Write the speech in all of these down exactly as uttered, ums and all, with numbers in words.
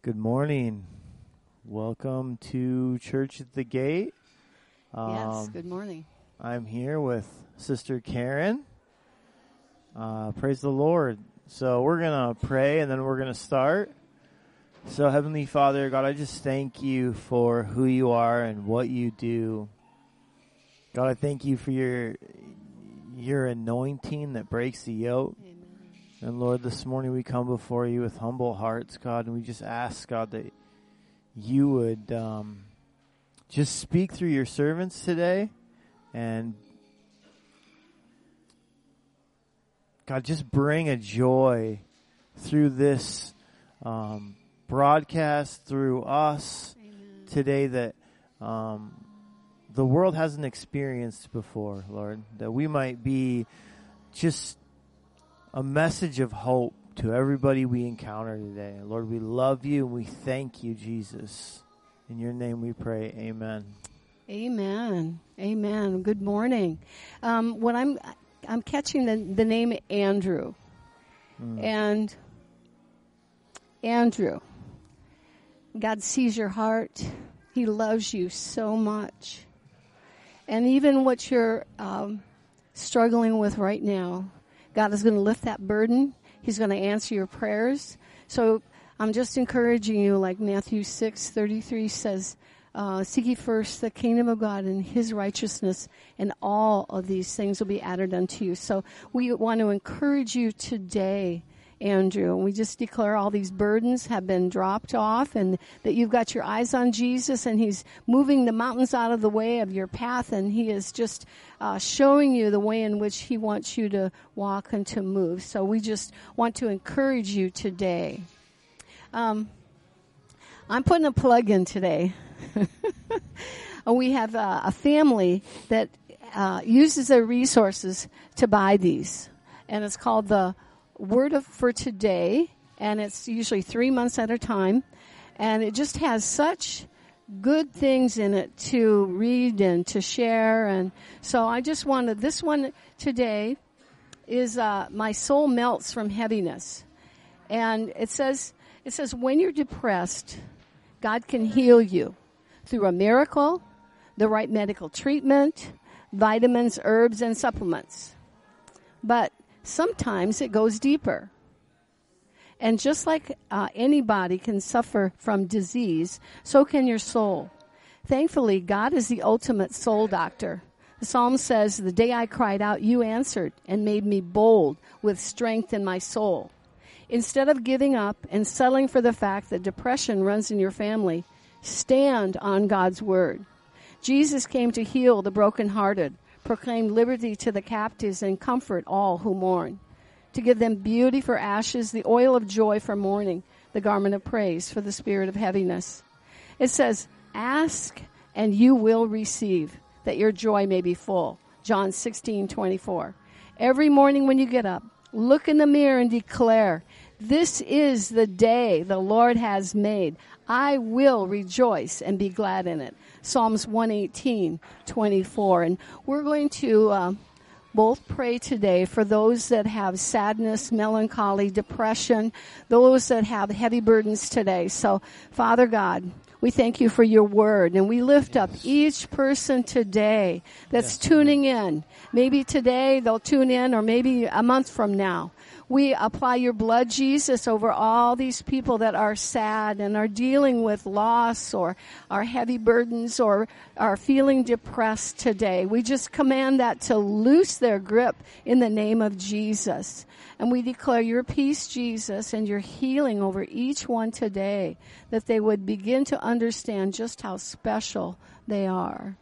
Good morning. Welcome to Church at the Gate. Um, Yes, good morning. I'm here with Sister Karen. Uh, praise the Lord. So we're going to pray and then we're going to start. So Heavenly Father, God, I just thank you for who you are and what you do. God, I thank you for your your anointing that breaks the yoke. Amen. And Lord, this morning we come before you with humble hearts, God, and we just ask, God, that you would um, just speak through your servants today. And God, just bring a joy through this um, broadcast, through us Amen. today that um, the world hasn't experienced before, Lord, that we might be just a message of hope to everybody we encounter today. Lord, we love you and we thank you, Jesus. In your name we pray, amen. Amen. Amen. Good morning. Um, what I'm I'm catching the the name Andrew, Mm. and Andrew. God sees your heart. He loves you so much, and even what you're um, struggling with right now, God is going to lift that burden. He's going to answer your prayers. So I'm just encouraging you, like Matthew six thirty-three says, uh, seek ye first the kingdom of God and his righteousness, and all of these things will be added unto you. So we want to encourage you today, Andrew. We just declare all these burdens have been dropped off and that you've got your eyes on Jesus and he's moving the mountains out of the way of your path, and he is just uh, showing you the way in which he wants you to walk and to move. So we just want to encourage you today. Um, I'm putting a plug in today. We have uh, a family that uh, uses their resources to buy these, and it's called the Word of for Today, and it's usually three months at a time, and it just has such good things in it to read and to share. And so I just wanted, this one today is uh, My Soul Melts from Heaviness, and it says it says when you're depressed, God can heal you through a miracle, the right medical treatment, vitamins, herbs, and supplements. But sometimes it goes deeper. And just like uh, anybody can suffer from disease, so can your soul. Thankfully, God is the ultimate soul doctor. The Psalm says, the day I cried out, you answered and made me bold with strength in my soul. Instead of giving up and settling for the fact that depression runs in your family, stand on God's word. Jesus came to heal the brokenhearted, proclaim liberty to the captives, and comfort all who mourn, to give them beauty for ashes, the oil of joy for mourning, the garment of praise for the spirit of heaviness. It says, ask and you will receive, that your joy may be full. John sixteen twenty-four. Every morning when you get up, look in the mirror and declare, this is the day the Lord has made. I will rejoice and be glad in it. Psalms one eighteen twenty-four. And we're going to uh, both pray today for those that have sadness, melancholy, depression, those that have heavy burdens today. So, Father God, we thank you for your word, and we lift up each person today that's yes. tuning in. Maybe today they'll tune in, or maybe a month from now. We apply your blood, Jesus, over all these people that are sad and are dealing with loss or are heavy burdens or are feeling depressed today. We just command that to loose their grip in the name of Jesus. And we declare your peace, Jesus, and your healing over each one today, that they would begin to understand just how special they are.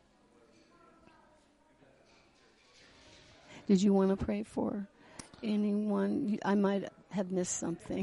Did you want to pray for anyone? I might have missed something.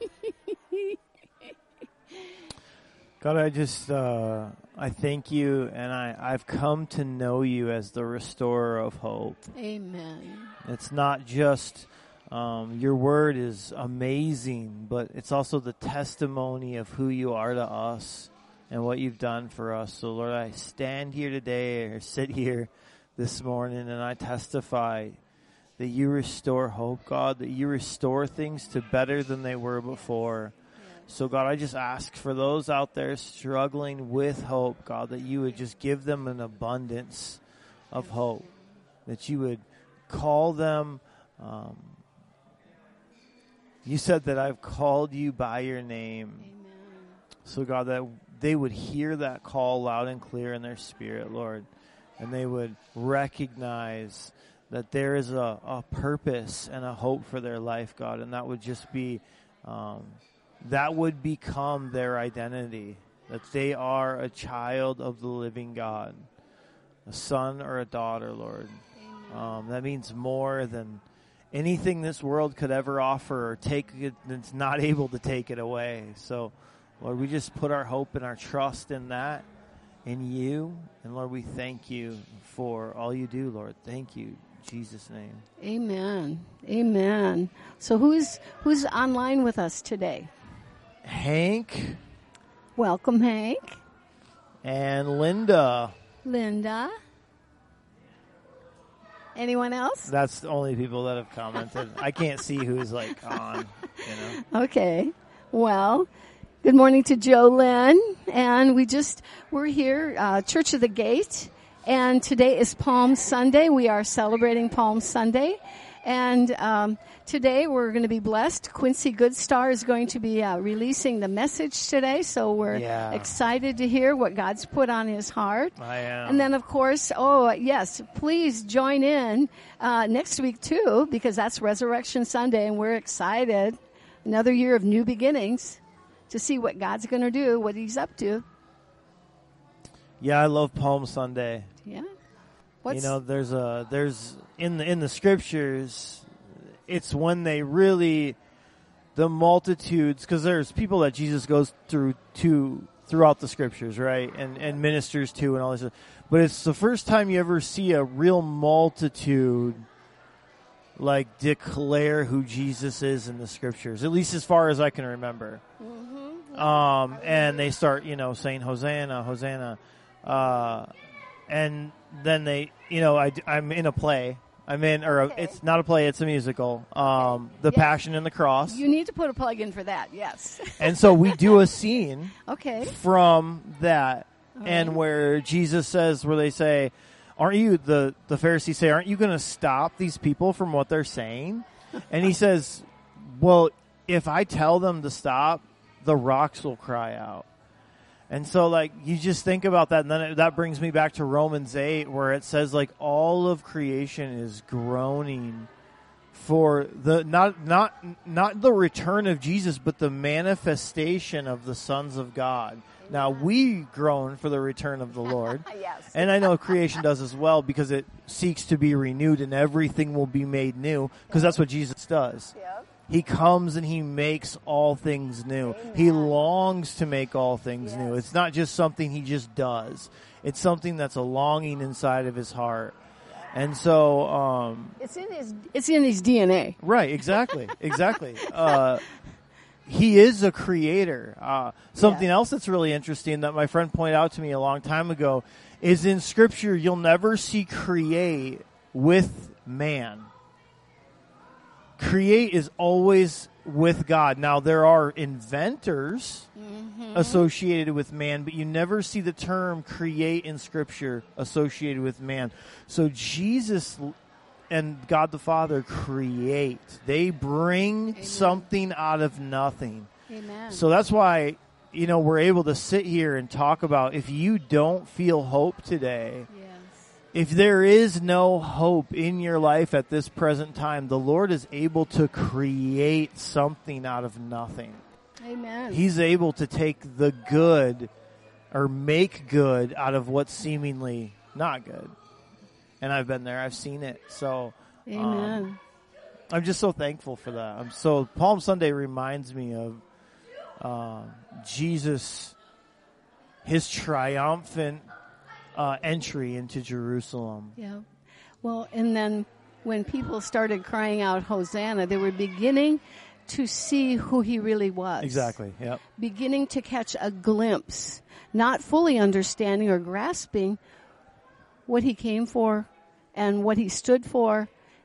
God, I just, uh, I thank you, and I, I've come to know you as the restorer of hope. Amen. It's not just, um, your word is amazing, but it's also the testimony of who you are to us and what you've done for us. So, Lord, I stand here today or sit here this morning, and I testify that you restore hope, God, that you restore things to better than they were before. So, God, I just ask for those out there struggling with hope, God, that you would just give them an abundance of hope, that you would call them. Um, you said that I've called you by your name. Amen. So, God, that they would hear that call loud and clear in their spirit, Lord, and they would recognize that there is a, a purpose and a hope for their life, God, and that would just be... Um, that would become their identity, that they are a child of the living God, a son or a daughter, Lord. Um, that means more than anything this world could ever offer or take it, that's not able to take it away. So, Lord, we just put our hope and our trust in that, in you. And, Lord, we thank you for all you do, Lord. Thank you. In Jesus' name. Amen. Amen. So who's who's online with us today? Hank. Welcome, Hank. And Linda. Linda. Anyone else? That's the only people that have commented. I can't see who's like on, you know. Okay. Well, good morning to Joe Lynn. And we just, we're here, uh, Church of the Gate. And today is Palm Sunday. We are celebrating Palm Sunday. And um, today we're going to be blessed. Quincy Goodstar is going to be uh, releasing the message today. So we're yeah. excited to hear what God's put on his heart. I am. And then, of course, oh, yes, please join in uh, next week, too, because that's Resurrection Sunday. And we're excited. Another year of new beginnings to see what God's going to do, what he's up to. Yeah, I love Palm Sunday. Yeah. What's you know, there's a there's in the in the scriptures, it's when they really the multitudes, because there's people that Jesus goes through to throughout the scriptures, right, and and ministers to and all this. But it's the first time you ever see a real multitude like declare who Jesus is in the scriptures, at least as far as I can remember. Mm-hmm. Um, and they start, you know, saying Hosanna, Hosanna. Uh, and then they, you know, I, I'm in a play. I'm in, or okay. a, it's not a play, it's a musical. Um, The yeah. Passion and the Cross. You need to put a plug in for that, yes. And so we do a scene okay. from that, All and right. where Jesus says, where they say, aren't you, the, the Pharisees say, aren't you going to stop these people from what they're saying? And he says, well, if I tell them to stop, the rocks will cry out. And so, like, you just think about that, and then it, that brings me back to Romans eight, where it says, like, all of creation is groaning for the not not not the return of Jesus, but the manifestation of the sons of God. Amen. Now, we groan for the return of the Lord. Yes. And I know creation does as well, because it seeks to be renewed, and everything will be made new, because that's what Jesus does. Yep. He comes and he makes all things new. Amen. He longs to make all things yes. new. It's not just something he just does. It's something that's a longing inside of his heart. And so, um, it's in his, it's in his D N A. Right. Exactly. Exactly. uh, he is a creator. Uh, something yeah. else that's really interesting that my friend pointed out to me a long time ago is in scripture, you'll never see create with man. Create is always with God. Now, there are inventors mm-hmm. associated with man, but you never see the term create in Scripture associated with man. So Jesus and God the Father create. They bring Amen. Something out of nothing. Amen. So that's why, you know, we're able to sit here and talk about, if you don't feel hope today, yes. if there is no hope in your life at this present time, the Lord is able to create something out of nothing. Amen. He's able to take the good or make good out of what's seemingly not good. And I've been there. I've seen it. So Amen. Um, I'm just so thankful for that. I'm so Palm Sunday reminds me of uh, Jesus, his triumphant Uh, entry into Jerusalem. Yeah. Well, and then when people started crying out Hosanna, they were beginning to see who he really was. Exactly. Yep. Beginning to catch a glimpse, not fully understanding or grasping what he came for and what he stood for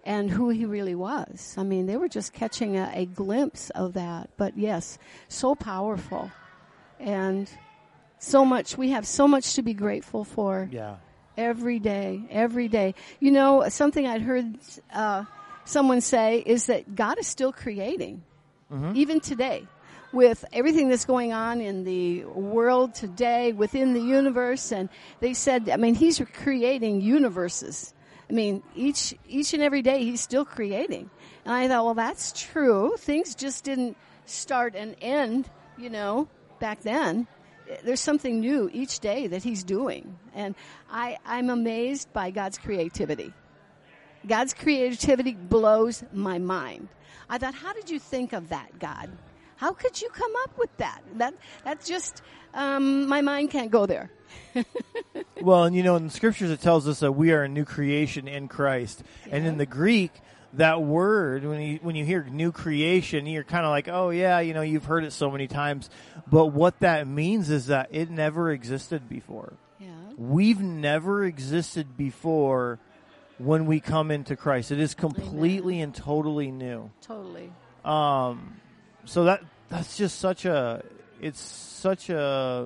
and who he really was. I mean, they were just catching a, a glimpse of that. But yes, so powerful. And so much, we have so much to be grateful for. Yeah. Every day, every day. You know, something I'd heard uh, someone say is that God is still creating, mm-hmm. even today. With everything that's going on in the world today, within the universe, and they said, I mean, he's creating universes. I mean, each each and every day he's still creating. And I thought, well, that's true. Things just didn't start and end, you know, back then. There's something new each day that he's doing. And I, I'm amazed by God's creativity. God's creativity blows my mind. I thought, how did you think of that, God? How could you come up with that? That that's just, um, my mind can't go there. Well, and you know, in the scriptures it tells us that we are a new creation in Christ. Yeah. And in the Greek, that word, when you when you hear new creation, you're kind of like, oh yeah, you know, you've heard it so many times. But what that means is that it never existed before. Yeah. We've never existed before when we come into Christ. It is completely Amen. And totally new. Totally. Um, so that that's just such a, it's such a,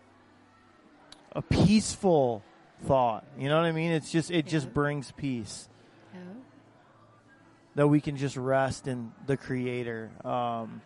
a peaceful thought. You know what I mean? It's just, it yeah. just brings peace. Yeah. That we can just rest in the Creator. Um,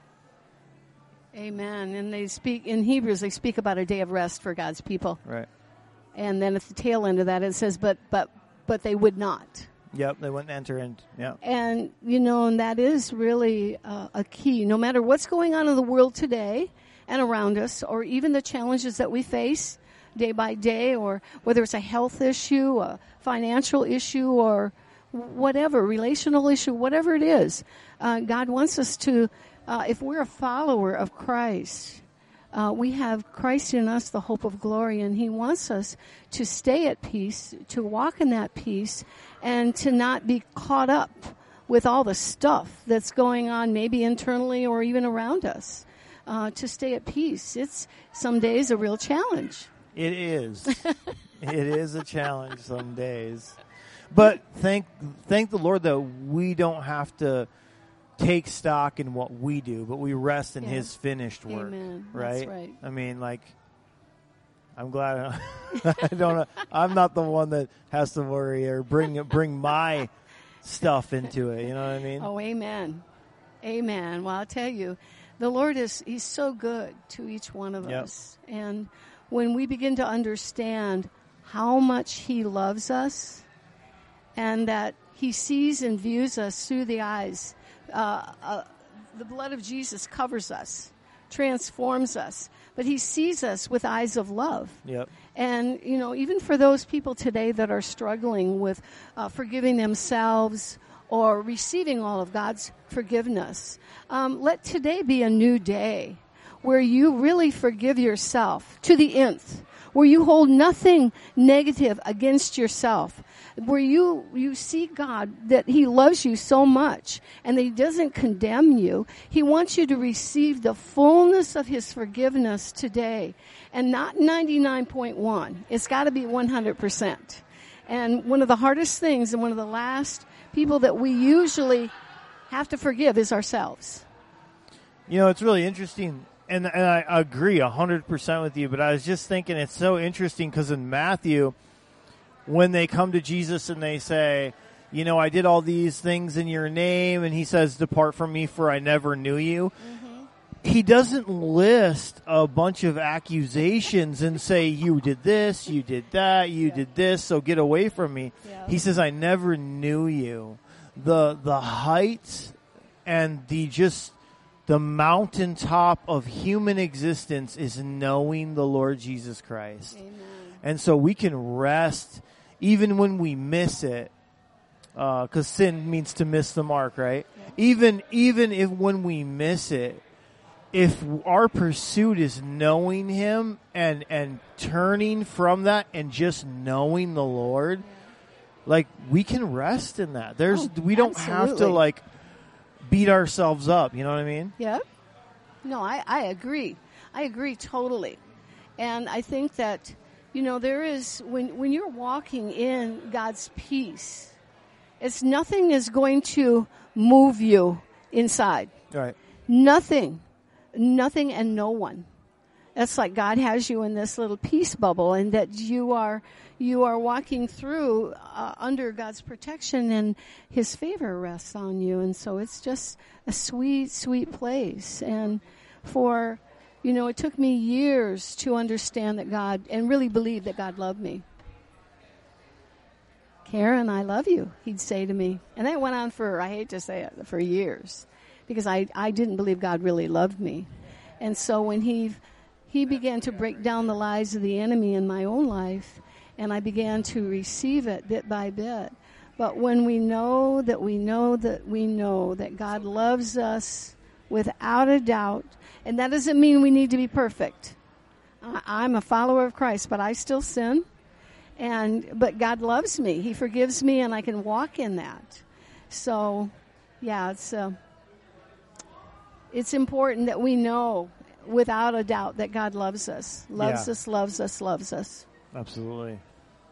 Amen. And they speak, in Hebrews, they speak about a day of rest for God's people. Right. And then at the tail end of that, it says, but, but, but they would not. Yep, they wouldn't enter in. Yeah. And, you know, and that is really uh, a key. No matter what's going on in the world today and around us, or even the challenges that we face day by day, or whether it's a health issue, a financial issue, or whatever, relational issue, whatever it is, uh, God wants us to, uh, if we're a follower of Christ, Uh, we have Christ in us, the hope of glory, and he wants us to stay at peace, to walk in that peace, and to not be caught up with all the stuff that's going on, maybe internally or even around us. Uh, to stay at peace, it's some days a real challenge. It is. It is a challenge some days. But thank thank the Lord that we don't have to take stock in what we do, but we rest in yeah. his finished work. Amen. Right? That's right. I mean, like, I'm glad I, I don't. I'm not the one that has to worry or bring bring my stuff into it. You know what I mean? Oh, amen, amen. Well, I'll tell you, the Lord is He's so good to each one of yep. us, and when we begin to understand how much He loves us, and that He sees and views us through the eyes. Uh, uh, the blood of Jesus covers us, transforms us, but he sees us with eyes of love. Yep. And, you know, even for those people today that are struggling with uh, forgiving themselves or receiving all of God's forgiveness, um, let today be a new day where you really forgive yourself to the nth, where you hold nothing negative against yourself, where you, you see God, that he loves you so much and that he doesn't condemn you. He wants you to receive the fullness of his forgiveness today, and not ninety-nine point one. It's got to be one hundred percent. And one of the hardest things and one of the last people that we usually have to forgive is ourselves. You know, it's really interesting. And, and I agree one hundred percent with you, but I was just thinking it's so interesting because in Matthew, when they come to Jesus and they say, you know, I did all these things in your name, and he says, depart from me for I never knew you. Mm-hmm. He doesn't list a bunch of accusations and say, you did this, you did that, you yeah. did this, so get away from me. Yeah. He says, I never knew you. The, the height and the just... the mountaintop of human existence is knowing the Lord Jesus Christ. Amen. And so we can rest even when we miss it, because uh, sin means to miss the mark, right? Yeah. Even even if when we miss it, if our pursuit is knowing him and, and turning from that and just knowing the Lord, yeah. like we can rest in that. There's oh, we don't absolutely. have to like beat ourselves up, you know what I mean? Yeah. No, I, I agree. I agree totally. And I think that, you know, there is, when, when you're walking in God's peace, It's nothing is going to move you inside. Right. Nothing. Nothing and no one. It's like God has you in this little peace bubble, and that you are you are walking through uh, under God's protection, and His favor rests on you. And so it's just a sweet, sweet place. And for, you know, it took me years to understand that God, and really believe that God loved me. Karen, I love you, he'd say to me. And that went on for, I hate to say it, for years. Because I, I didn't believe God really loved me. And so when he he began to break down the lies of the enemy in my own life, and I began to receive it bit by bit. But when we know that we know that we know that God loves us without a doubt, and that doesn't mean we need to be perfect. I, I'm a follower of Christ, but I still sin. And but God loves me. He forgives me, and I can walk in that. So, yeah, it's uh, it's important that we know without a doubt that God loves us, loves Yeah. us, loves us, loves us. Absolutely.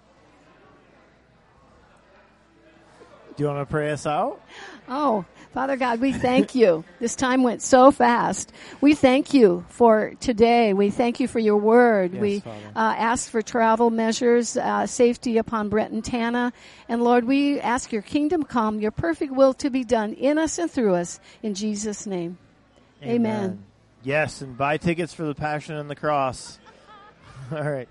Do you want to pray us out? Oh, Father God, we thank you. This time went so fast. We thank you for today. We thank you for your word. Yes, we Father. uh, ask for travel measures, uh, safety upon Brett and Tana. And Lord, we ask your kingdom come, your perfect will to be done in us and through us. In Jesus' name. Amen. Yes, and buy tickets for the Passion and the Cross. All right.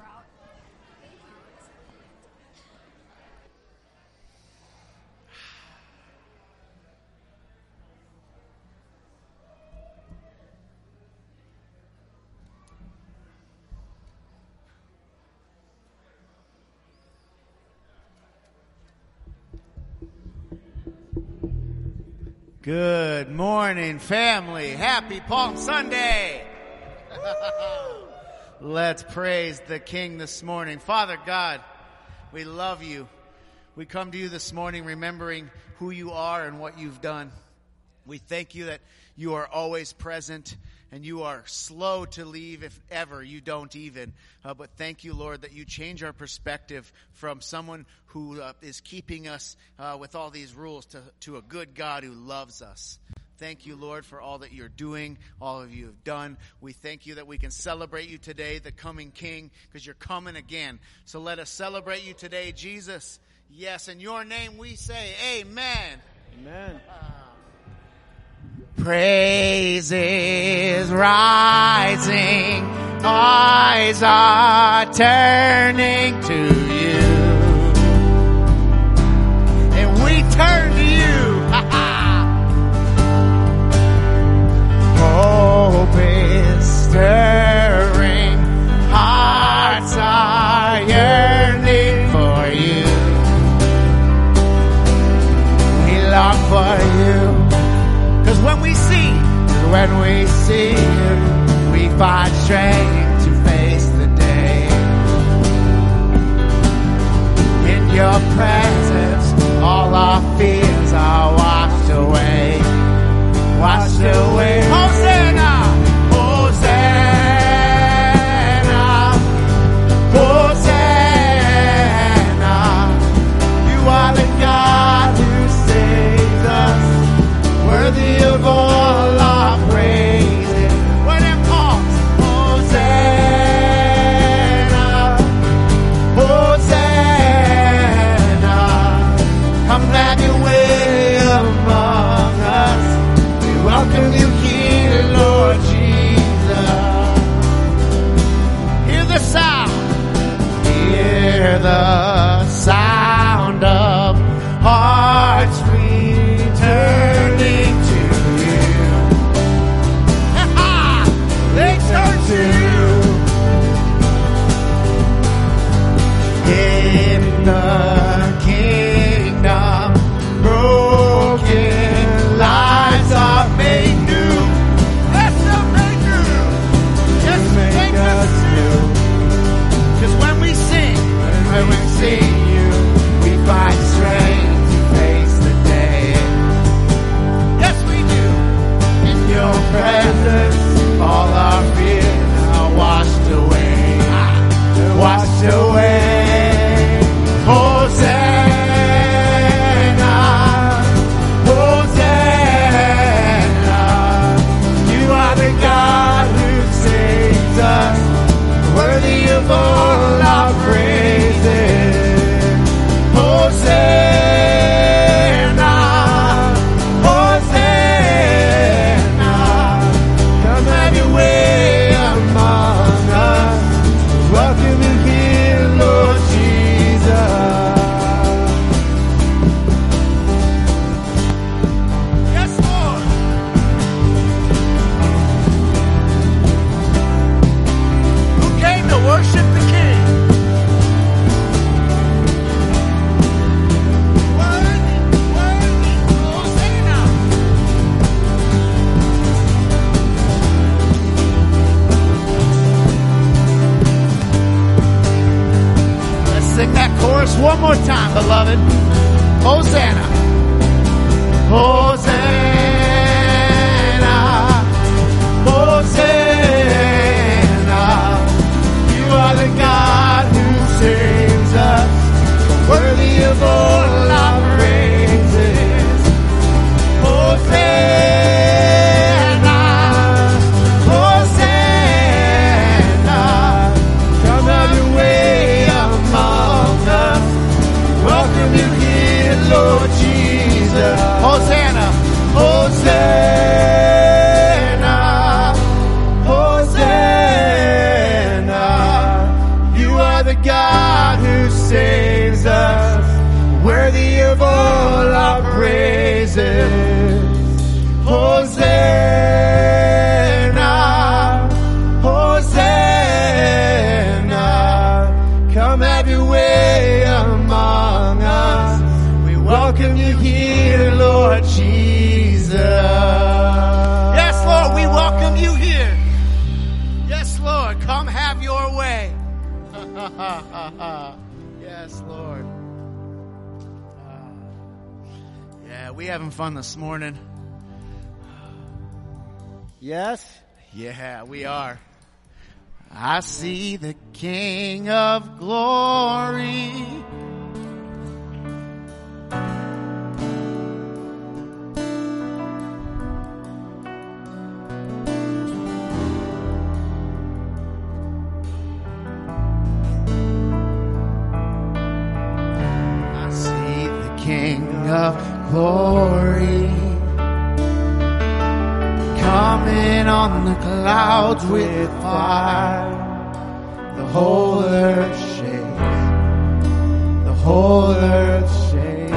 Good morning, family. Happy Palm Sunday. Let's praise the King this morning. Father God, we love you. We come to you this morning remembering who you are and what you've done. We thank you that you are always present and you are slow to leave if ever you don't even. Uh, but thank you, Lord, that you change our perspective from someone who uh, is keeping us uh, with all these rules to, to a good God who loves us. Thank you, Lord, for all that you're doing, all of you have done. We thank you that we can celebrate you today, the coming King, because you're coming again. So let us celebrate you today, Jesus. Yes, in your name we say amen. Amen. Praises rising, eyes are turning to you, and we turn to you. Hope is stirring, hearts are yearning for you. We long for you. Cause when we see, when we see you, we find strength to face the day. In your presence, all our fears are washed away. Washed away. Hosanna! Hosanna! Hosanna! You are the God who saves us. Worthy of all our praises. When it calls, Hosanna, Hosanna, come have your way among us. We welcome you here, Lord Jesus. Hear the sound, hear the sound of hearts returning to you. They turn to you. In the kingdom, broken lives are made new. Yes, they're made new. Just make us new. 'Cause when we sing, when we sing you, we find strength to face the day. Yes, we do. In your presence, all our fears are washed away. Washed away. Hosanna, Sing that chorus one more time, beloved. Hosanna. Hosanna. Hosanna. You are the God who saves us. Worthy of all our praises. Hosanna. Hosanna. Come have your way among us. Welcome you here, Lord Jesus. Hosanna. Hosanna. Hosanna. You are the God who saves us. Worthy of all our praises. Hosanna. Hosanna. Come have your way among us. We welcome you here, Lord Jesus. Yes, Lord, we welcome you here. Yes, Lord, come have your way. Yes, Lord. Uh, yeah, we having fun this morning. Yes? Yeah, we are. I see the King of Glory. I see the King of Glory coming on the clouds with fire. The whole earth shakes. The whole earth shakes.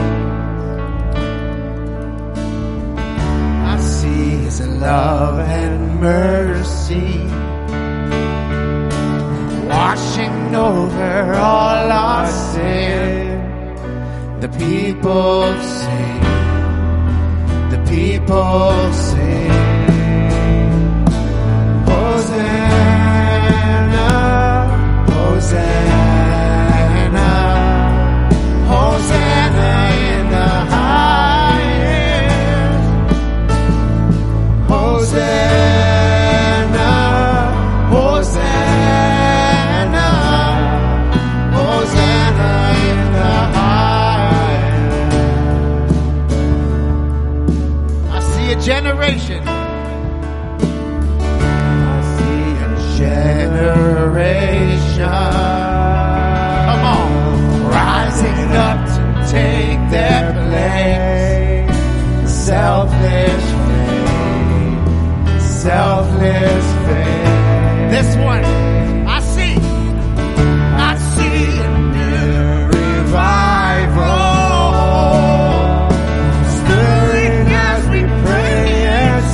I see his love and mercy washing over all our sin. The people sing. The people sing. Hosanna, Hosanna, Hosanna in the highest. Hosanna, Hosanna, Hosanna in the highest. I see a generation. Generation, come on, rising up to take their place. Selfless faith, selfless faith. This one, I see, I see a new revival stirring as we pray and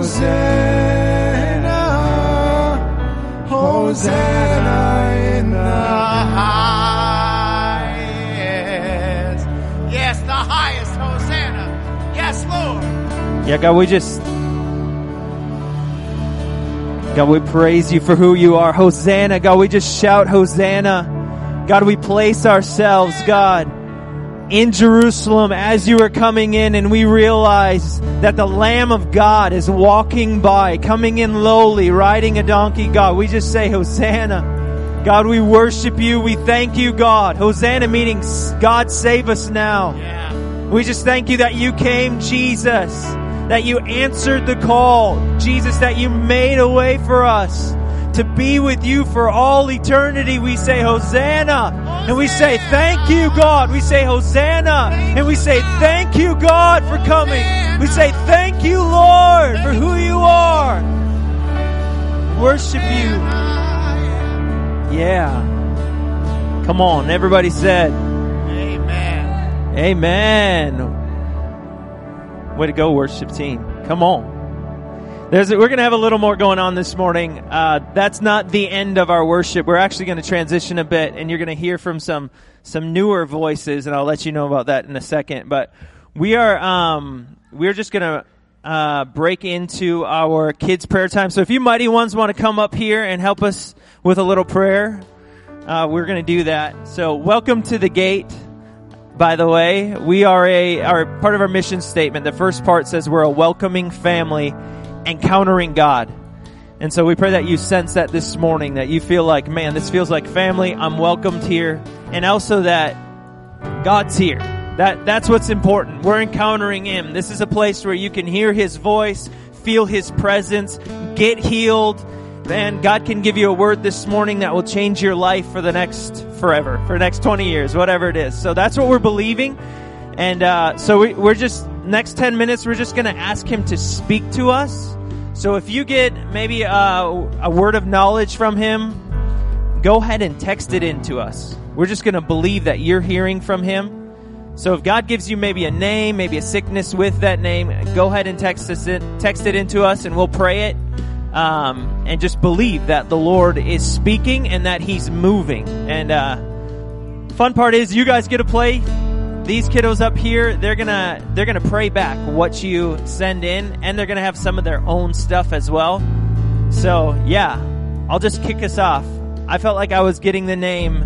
Hosanna, Hosanna in the highest. Yes, the highest Hosanna. Yes, Lord. Yeah, God, we just, God, we praise you for who you are. Hosanna, God, we just shout Hosanna. God, we place ourselves, God, in Jerusalem as you are coming in, and we realize that the Lamb of God is walking by, coming in lowly, riding a donkey. God, we just say Hosanna. God, we worship you. We thank you, God. Hosanna meaning God, save us now. Yeah. We just thank you that you came, Jesus, that you answered the call, Jesus, that you made a way for us to be with you for all eternity. We say Hosanna, Hosanna. And we say thank you, God. We say Hosanna, thank and we say thank you, God, for coming. Hosanna. We say thank you, Lord, thank for who you are. Worship you. Yeah. Come on, everybody said Amen. Amen. Way to go, worship team. Come on. There's, we're going to have a little more going on this morning. Uh, that's not the end of our worship. We're actually going to transition a bit, and you're going to hear from some some newer voices, and I'll let you know about that in a second. But we are um, we're just going to uh, break into our kids' prayer time. So if you mighty ones want to come up here and help us with a little prayer, uh, we're going to do that. So welcome to the gate. By the way, we are a our part of our mission statement. The first part says we're a welcoming family encountering God. And so we pray that you sense that this morning, that you feel like, man, this feels like family. I'm welcomed here. And also that God's here. That that's what's important. We're encountering Him. This is a place where you can hear His voice, feel His presence, get healed. Man, God can give you a word this morning that will change your life for the next forever, for the next twenty years, whatever it is. So that's what we're believing. And uh, so we, we're just, next ten minutes, we're just going to ask Him to speak to us. So if you get maybe a, a word of knowledge from Him, go ahead and text it in to us. We're just going to believe that you're hearing from Him. So if God gives you maybe a name, maybe a sickness with that name, go ahead and text us in, text it into us, and we'll pray it. Um, and just believe that the Lord is speaking and that He's moving. And uh, fun part is you guys get to play. These kiddos up here, they're gonna they're gonna pray back what you send in, and they're gonna have some of their own stuff as well. So yeah, I'll just kick us off. I felt like I was getting the name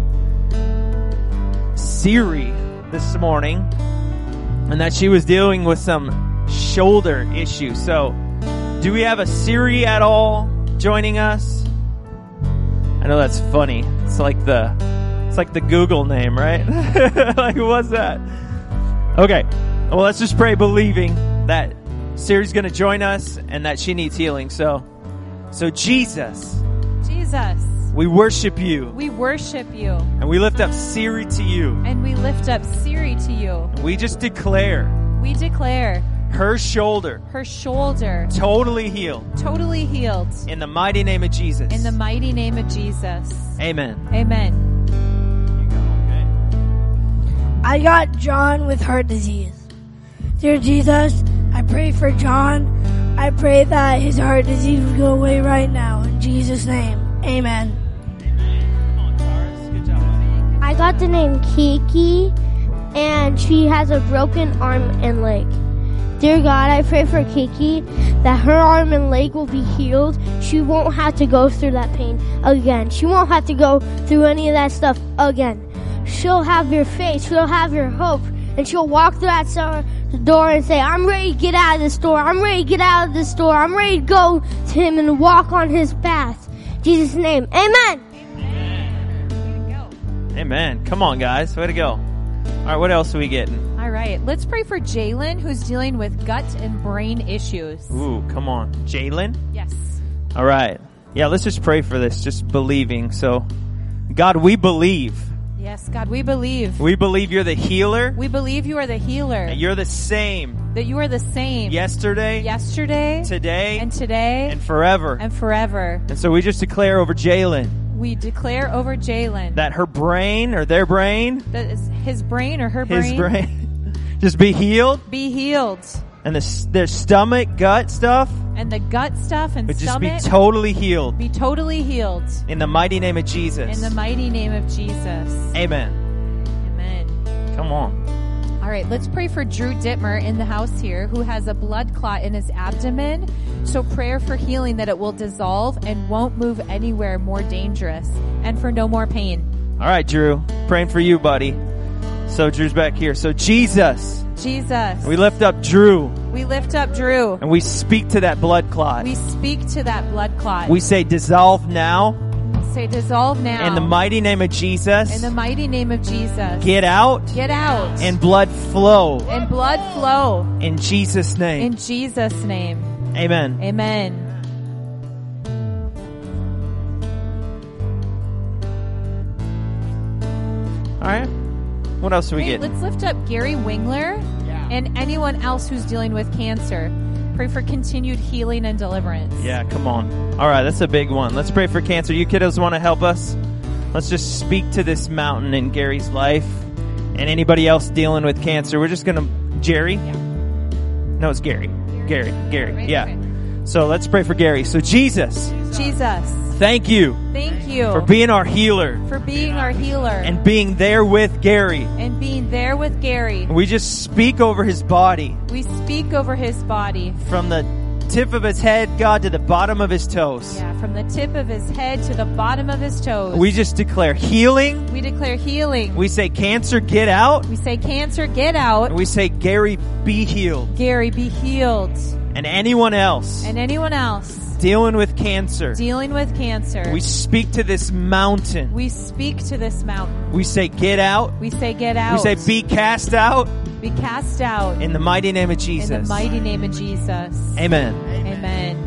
Siri this morning, and that she was dealing with some shoulder issues. So, do we have a Siri at all joining us? I know that's funny. It's like the It's like the Google name, right? Like, what's that? Okay. Well, let's just pray believing that Siri's going to join us and that she needs healing. So, so Jesus. Jesus. We worship you. We worship you. And we lift up Siri to you. And we lift up Siri to you. And we just declare. We declare. Her shoulder. Her shoulder. Totally healed. Totally healed. In the mighty name of Jesus. In the mighty name of Jesus. Amen. Amen. I got John with heart disease. Dear Jesus, I pray for John. I pray that his heart disease will go away right now. In Jesus' name, amen. Come on, Taurus. Good job, buddy. I got the name Kiki, and she has a broken arm and leg. Dear God, I pray for Kiki that her arm and leg will be healed. She won't have to go through that pain again. She won't have to go through any of that stuff again. She'll have your faith. She'll have your hope. And she'll walk through that door and say, I'm ready to get out of this door. I'm ready to get out of this door. I'm ready to go to Him and walk on His path. In Jesus' name, amen. Amen. Amen. Come on, guys. Way to go. All right, what else are we getting? All right, let's pray for Jalen, who's dealing with gut and brain issues. Ooh, come on. Jalen? Yes. All right. Yeah, let's just pray for this, just believing. So, God, we believe. Yes, God, we believe. We believe you're the healer. We believe you are the healer. And you're the same. That you are the same. Yesterday. Yesterday. Today. And today. And forever. And forever. And so we just declare over Jalen. We declare over Jalen. That her brain or their brain. That is his brain or her his brain. His brain. Just be healed. Be healed. And the, their stomach, gut stuff. and the gut stuff and would just stomach be totally healed. be totally healed. In the mighty name of Jesus. In the mighty name of Jesus. Amen. Amen. Come on. All right, let's pray for Drew Dittmer in the house here who has a blood clot in his abdomen. So prayer for healing that it will dissolve and won't move anywhere more dangerous and for no more pain. All right, Drew. Praying for you, buddy. So Drew's back here. So Jesus. Jesus. We lift up Drew. We lift up Drew. And we speak to that blood clot. We speak to that blood clot. We say dissolve now. Say dissolve now. In the mighty name of Jesus. In the mighty name of Jesus. Get out. Get out. And blood flow. And blood flow. In Jesus' name. In Jesus' name. Amen. Amen. All right. What else do we hey, get? Let's lift up Gary Wingler Yeah. and anyone else who's dealing with cancer. Pray for continued healing and deliverance. Yeah, come on. All right, that's a big one. Let's pray for cancer. You kiddos want to help us? Let's just speak to this mountain in Gary's life and anybody else dealing with cancer. We're just going to... Jerry? Yeah. No, it's Gary. Gary. Gary. Gary. Right? Yeah. Okay. So let's pray for Gary. So Jesus, Jesus, thank you thank you for being our healer for being our healer and being there with Gary. and being there with Gary. We just speak over his body We speak over his body. from the tip of his head, God, to the bottom of his toes. Yeah, from the tip of his head to the bottom of his toes. We just declare healing. We declare healing. We say cancer, get out. We say cancer, get out. And we say Gary, be healed. Gary, be healed. And anyone else And anyone else dealing with cancer, dealing with cancer, we speak to this mountain. we speak to this mountain. We say get out. We say get out. We say be cast out be cast out in the mighty name of Jesus. in the mighty name of Jesus. Amen. Amen.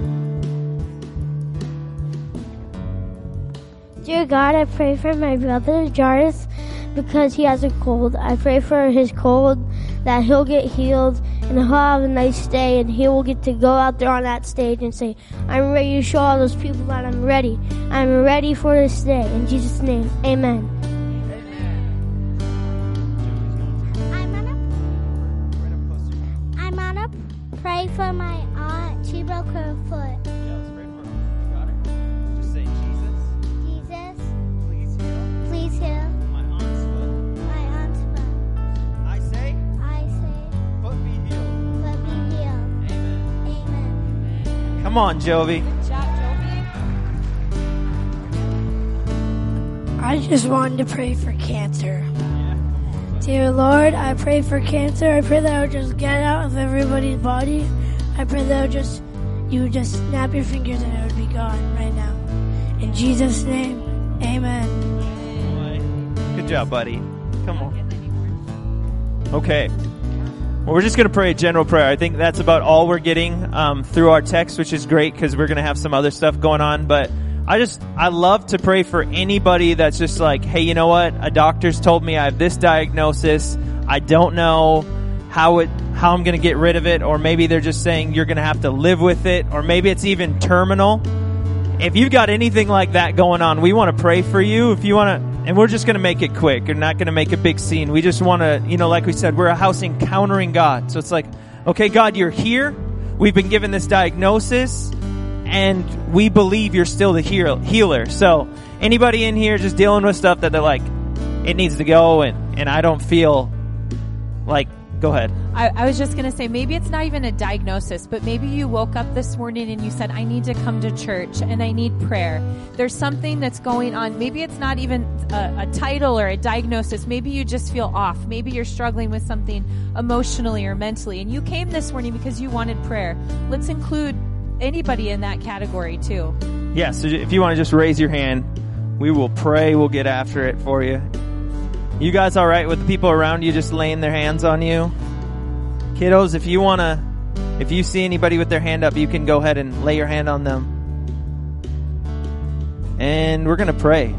Dear God, I pray for my brother Jarvis because he has a cold. I pray for his cold that he'll get healed and he'll have a nice day and he will get to go out there on that stage and say, I'm ready to show all those people that I'm ready. I'm ready for this day. In Jesus' name, amen. I'm gonna, I'm gonna pray for my aunt. She broke her foot. Jesus, please heal my aunt's foot. I say, but be healed. Amen. Come on, Jovi. Good job, Jovi. I just wanted to pray for cancer. Dear Lord, I pray for cancer. I pray that it would just get out of everybody's body. I pray that it would just, you would just snap your fingers and it would be gone right now. In Jesus' name, amen. Good job, buddy. Come on. Okay. Well, we're just going to pray a general prayer. I think that's about all we're getting um, through our text, which is great because we're going to have some other stuff going on. But I just, I love to pray for anybody that's just like, hey, you know what? A doctor's told me I have this diagnosis. I don't know how it, how I'm going to get rid of it. Or maybe they're just saying you're going to have to live with it. Or maybe it's even terminal. If you've got anything like that going on, we want to pray for you. If you want to, and we're just going to make it quick. We're not going to make a big scene. We just want to, you know, like we said, we're a house encountering God. So it's like, okay, God, you're here. We've been given this diagnosis and we believe you're still the heal- healer. So anybody in here just dealing with stuff that they're like, it needs to go and, and I don't feel like, go ahead. I, I was just going to say, maybe it's not even a diagnosis, but maybe you woke up this morning and you said, I need to come to church and I need prayer. There's something that's going on. Maybe it's not even a, a title or a diagnosis. Maybe you just feel off. Maybe you're struggling with something emotionally or mentally. And you came this morning because you wanted prayer. Let's include anybody in that category too. Yeah, so if you want to just raise your hand, we will pray. We'll get after it for you. You guys all right with the people around you just laying their hands on you? Kiddos, if you want to, if you see anybody with their hand up, you can go ahead and lay your hand on them. And we're going to pray.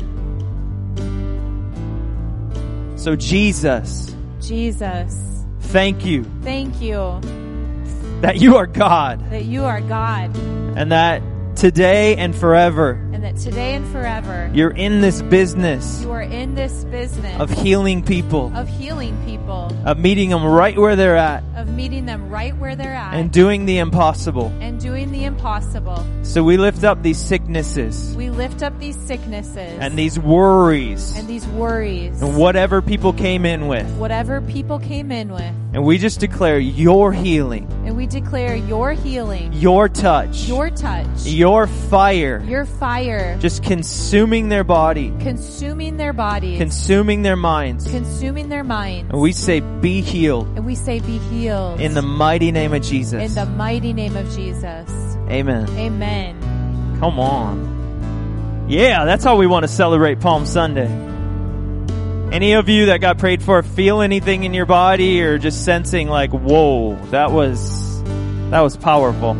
So Jesus. Jesus. Thank you. Thank you. That you are God. That you are God. And that today and forever. And and that today and forever you're in this business you are in this business of healing people, of healing people, of meeting them right where they're at, of meeting them right where they're at, and doing the impossible. and doing the impossible. So we lift up these sicknesses We lift up these sicknesses and these worries and these worries and whatever people came in with. whatever people came in with, And we just declare your healing, and we declare your healing, your touch, your touch, your fire, your fire just consuming their body, consuming their bodies, consuming their minds. consuming their minds. And we say, be healed And we say, be healed in the mighty name of Jesus. in the mighty name of Jesus. Amen. Amen. Come on. Yeah, that's how we want to celebrate Palm Sunday. Any of you that got prayed for feel anything in your body or just sensing like, whoa, that was, that was powerful.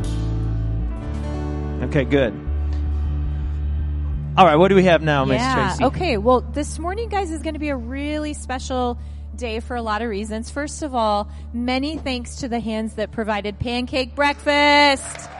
Okay, good. All right, what do we have now, Miss Yeah. Tracy? Okay. Well, this morning, guys, is going to be a really special day for a lot of reasons. First of all, many thanks to the hands that provided pancake breakfast.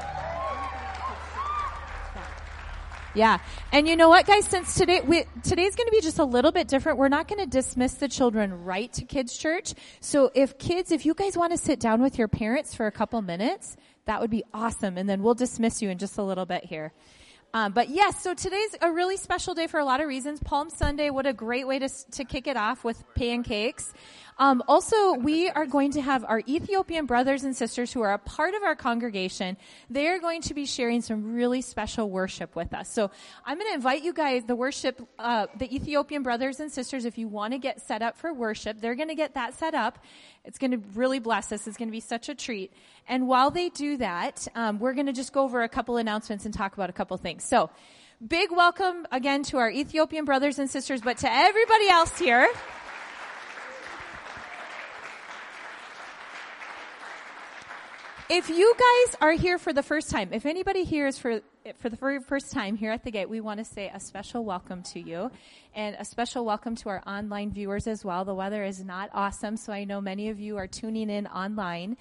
Yeah. And you know what, guys? Since today, we, today's going to be just a little bit different. We're not going to dismiss the children right to kids' church. So if kids, if you guys want to sit down with your parents for a couple minutes, that would be awesome. And then we'll dismiss you in just a little bit here. Um, but yes, so today's a really special day for a lot of reasons. Palm Sunday, what a great way to to kick it off with pancakes. Um, also, we are going to have our Ethiopian brothers and sisters who are a part of our congregation. They are going to be sharing some really special worship with us. So I'm going to invite you guys, the worship, uh, the Ethiopian brothers and sisters, if you want to get set up for worship, they're going to get that set up. It's going to really bless us. It's going to be such a treat. And while they do that, um, we're going to just go over a couple announcements and talk about a couple things. So, big welcome again to our Ethiopian brothers and sisters, but to everybody else here. If you guys are here for the first time, if anybody here is for for the very first time here at the gate, we want to say a special welcome to you and a special welcome to our online viewers as well. The weather is not awesome, so I know many of you are tuning in online.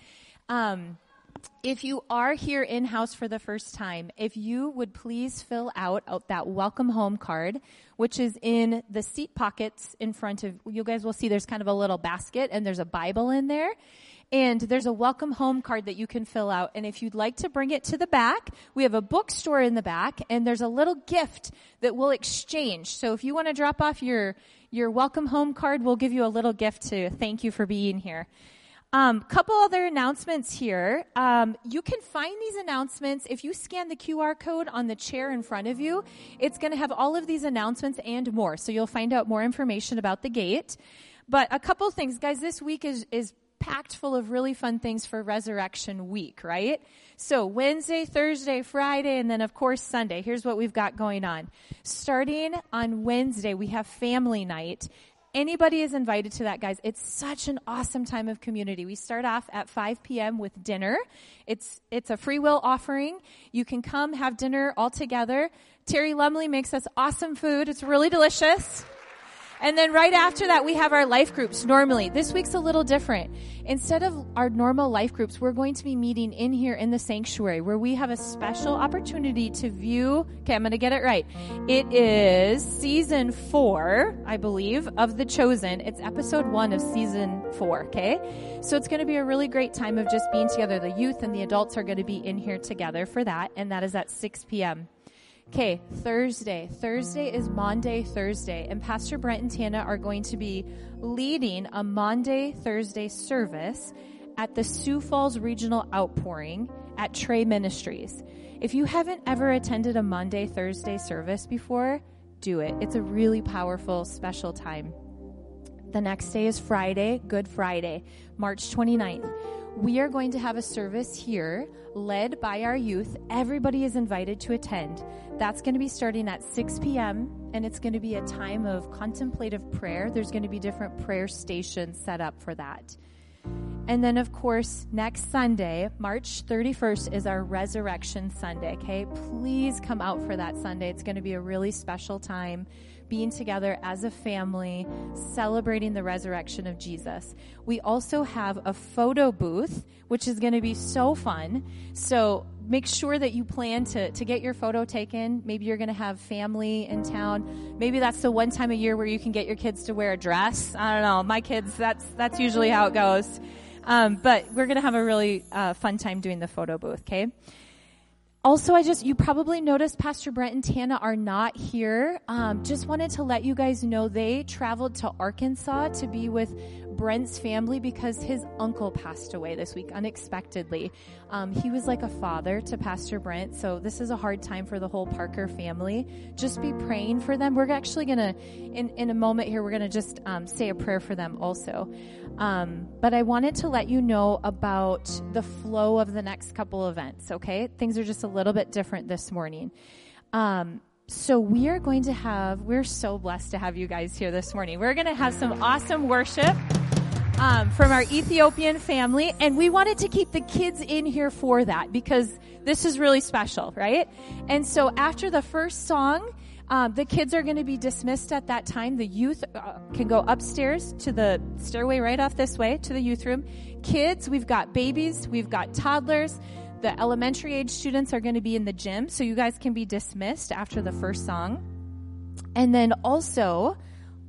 Um, if you are here in-house for the first time, if you would please fill out, out that welcome home card, which is in the seat pockets in front of, you guys will see there's kind of a little basket and there's a Bible in there. And there's a welcome home card that you can fill out. And if you'd like to bring it to the back, we have a bookstore in the back, and there's a little gift that we'll exchange. So if you want to drop off your, your welcome home card, we'll give you a little gift to thank you for being here. Um, couple other announcements here. Um, you can find these announcements if you scan the Q R code on the chair in front of you. It's going to have all of these announcements and more. So you'll find out more information about the gate. But a couple things, guys, this week is, is packed full of really fun things for Resurrection Week, right? So Wednesday, Thursday, Friday, and then of course Sunday. Here's what we've got going on. Starting on Wednesday, we have family night. Anybody is invited to that, guys. It's such an awesome time of community. We start off at five p.m. with dinner. It's it's a free will offering. You can come have dinner all together. Terry Lumley makes us awesome food. It's really delicious. And then right after that, we have our life groups normally. This week's a little different. Instead of our normal life groups, we're going to be meeting in here in the sanctuary where we have a special opportunity to view. Okay, I'm going to get it right. It is season four, I believe, of The Chosen. It's episode one of season four, okay? So it's going to be a really great time of just being together. The youth and the adults are going to be in here together for that, and that is at six p.m. Okay, Thursday. Thursday is Maundy Thursday, and Pastor Brent and Tana are going to be leading a Maundy Thursday service at the Sioux Falls Regional Outpouring at Trey Ministries. If you haven't ever attended a Maundy Thursday service before, do it. It's a really powerful, special time. The next day is Friday, Good Friday, March twenty-ninth. We are going to have a service here led by our youth. Everybody is invited to attend. That's going to be starting at six p.m. and it's going to be a time of contemplative prayer. There's going to be different prayer stations set up for that. And then, of course, next Sunday, March thirty-first, is our Resurrection Sunday, okay? Please come out for that Sunday. It's going to be a really special time. being together as a family, celebrating the resurrection of Jesus. We also have a photo booth, which is going to be so fun. So make sure that you plan to, to get your photo taken. Maybe you're going to have family in town. Maybe that's the one time a year where you can get your kids to wear a dress. I don't know. My kids, that's that's usually how it goes. Um, but we're going to have a really uh, fun time doing the photo booth, okay? Also, I just, you probably noticed Pastor Brent and Tana are not here. Um, just wanted to let you guys know they traveled to Arkansas to be with Brent's family because his uncle passed away this week unexpectedly. Um, he was like a father to Pastor Brent, so this is a hard time for the whole Parker family. Just be praying for them. We're actually going to, in, in a moment here, we're going to just um, say a prayer for them also. Um, but I wanted to let you know about the flow of the next couple events, okay? Things are just a little bit different this morning. Um, so we are going to have, we're so blessed to have you guys here this morning. We're going to have some awesome worship um, from our Ethiopian family, and we wanted to keep the kids in here for that because this is really special, right? And so after the first song, Um, the kids are going to be dismissed at that time. The youth uh, can go upstairs to the stairway right off this way to the youth room. Kids, we've got babies, we've got toddlers. The elementary age students are going to be in the gym, so you guys can be dismissed after the first song. And then also,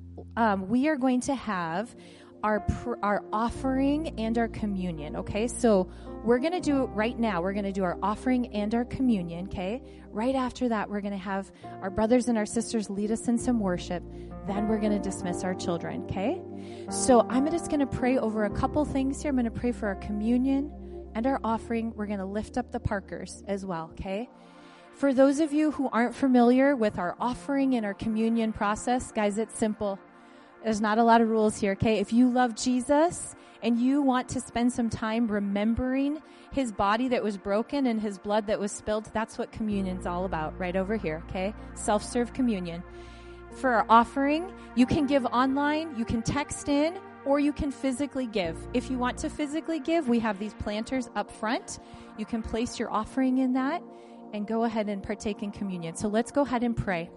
um, we are going to have our pr- our offering and our communion, okay? So we're going to do right now, we're going to do our offering and our communion, okay? Right after that, we're going to have our brothers and our sisters lead us in some worship. Then we're going to dismiss our children, okay? So I'm just going to pray over a couple things here. I'm going to pray for our communion and our offering. We're going to lift up the Parkers as well, okay? For those of you who aren't familiar with our offering and our communion process, guys, it's simple. There's not a lot of rules here, okay? If you love Jesus and you want to spend some time remembering his body that was broken and his blood that was spilled, that's what communion's all about right over here, okay? Self-serve communion. For our offering, you can give online, you can text in, or you can physically give. If you want to physically give, we have these planters up front. You can place your offering in that and go ahead and partake in communion. So let's go ahead and pray.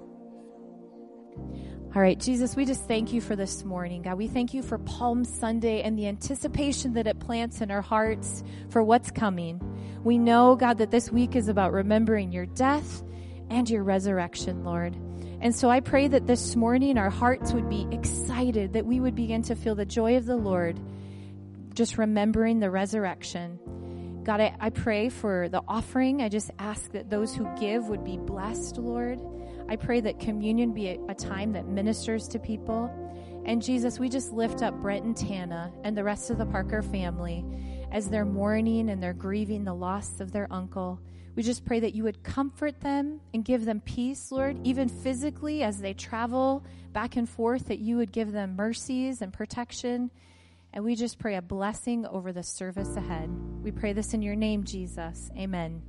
All right, Jesus, we just thank you for this morning, God. We thank you for Palm Sunday and the anticipation that it plants in our hearts for what's coming. We know, God, that this week is about remembering your death and your resurrection, Lord. And so I pray that this morning our hearts would be excited, that we would begin to feel the joy of the Lord, just remembering the resurrection. God, I, I pray for the offering. I just ask that those who give would be blessed, Lord. I pray that communion be a, a time that ministers to people. And Jesus, we just lift up Brent and Tana and the rest of the Parker family as they're mourning and they're grieving the loss of their uncle. We just pray that you would comfort them and give them peace, Lord, even physically as they travel back and forth, that you would give them mercies and protection. And we just pray a blessing over the service ahead. We pray this in your name, Jesus. Amen.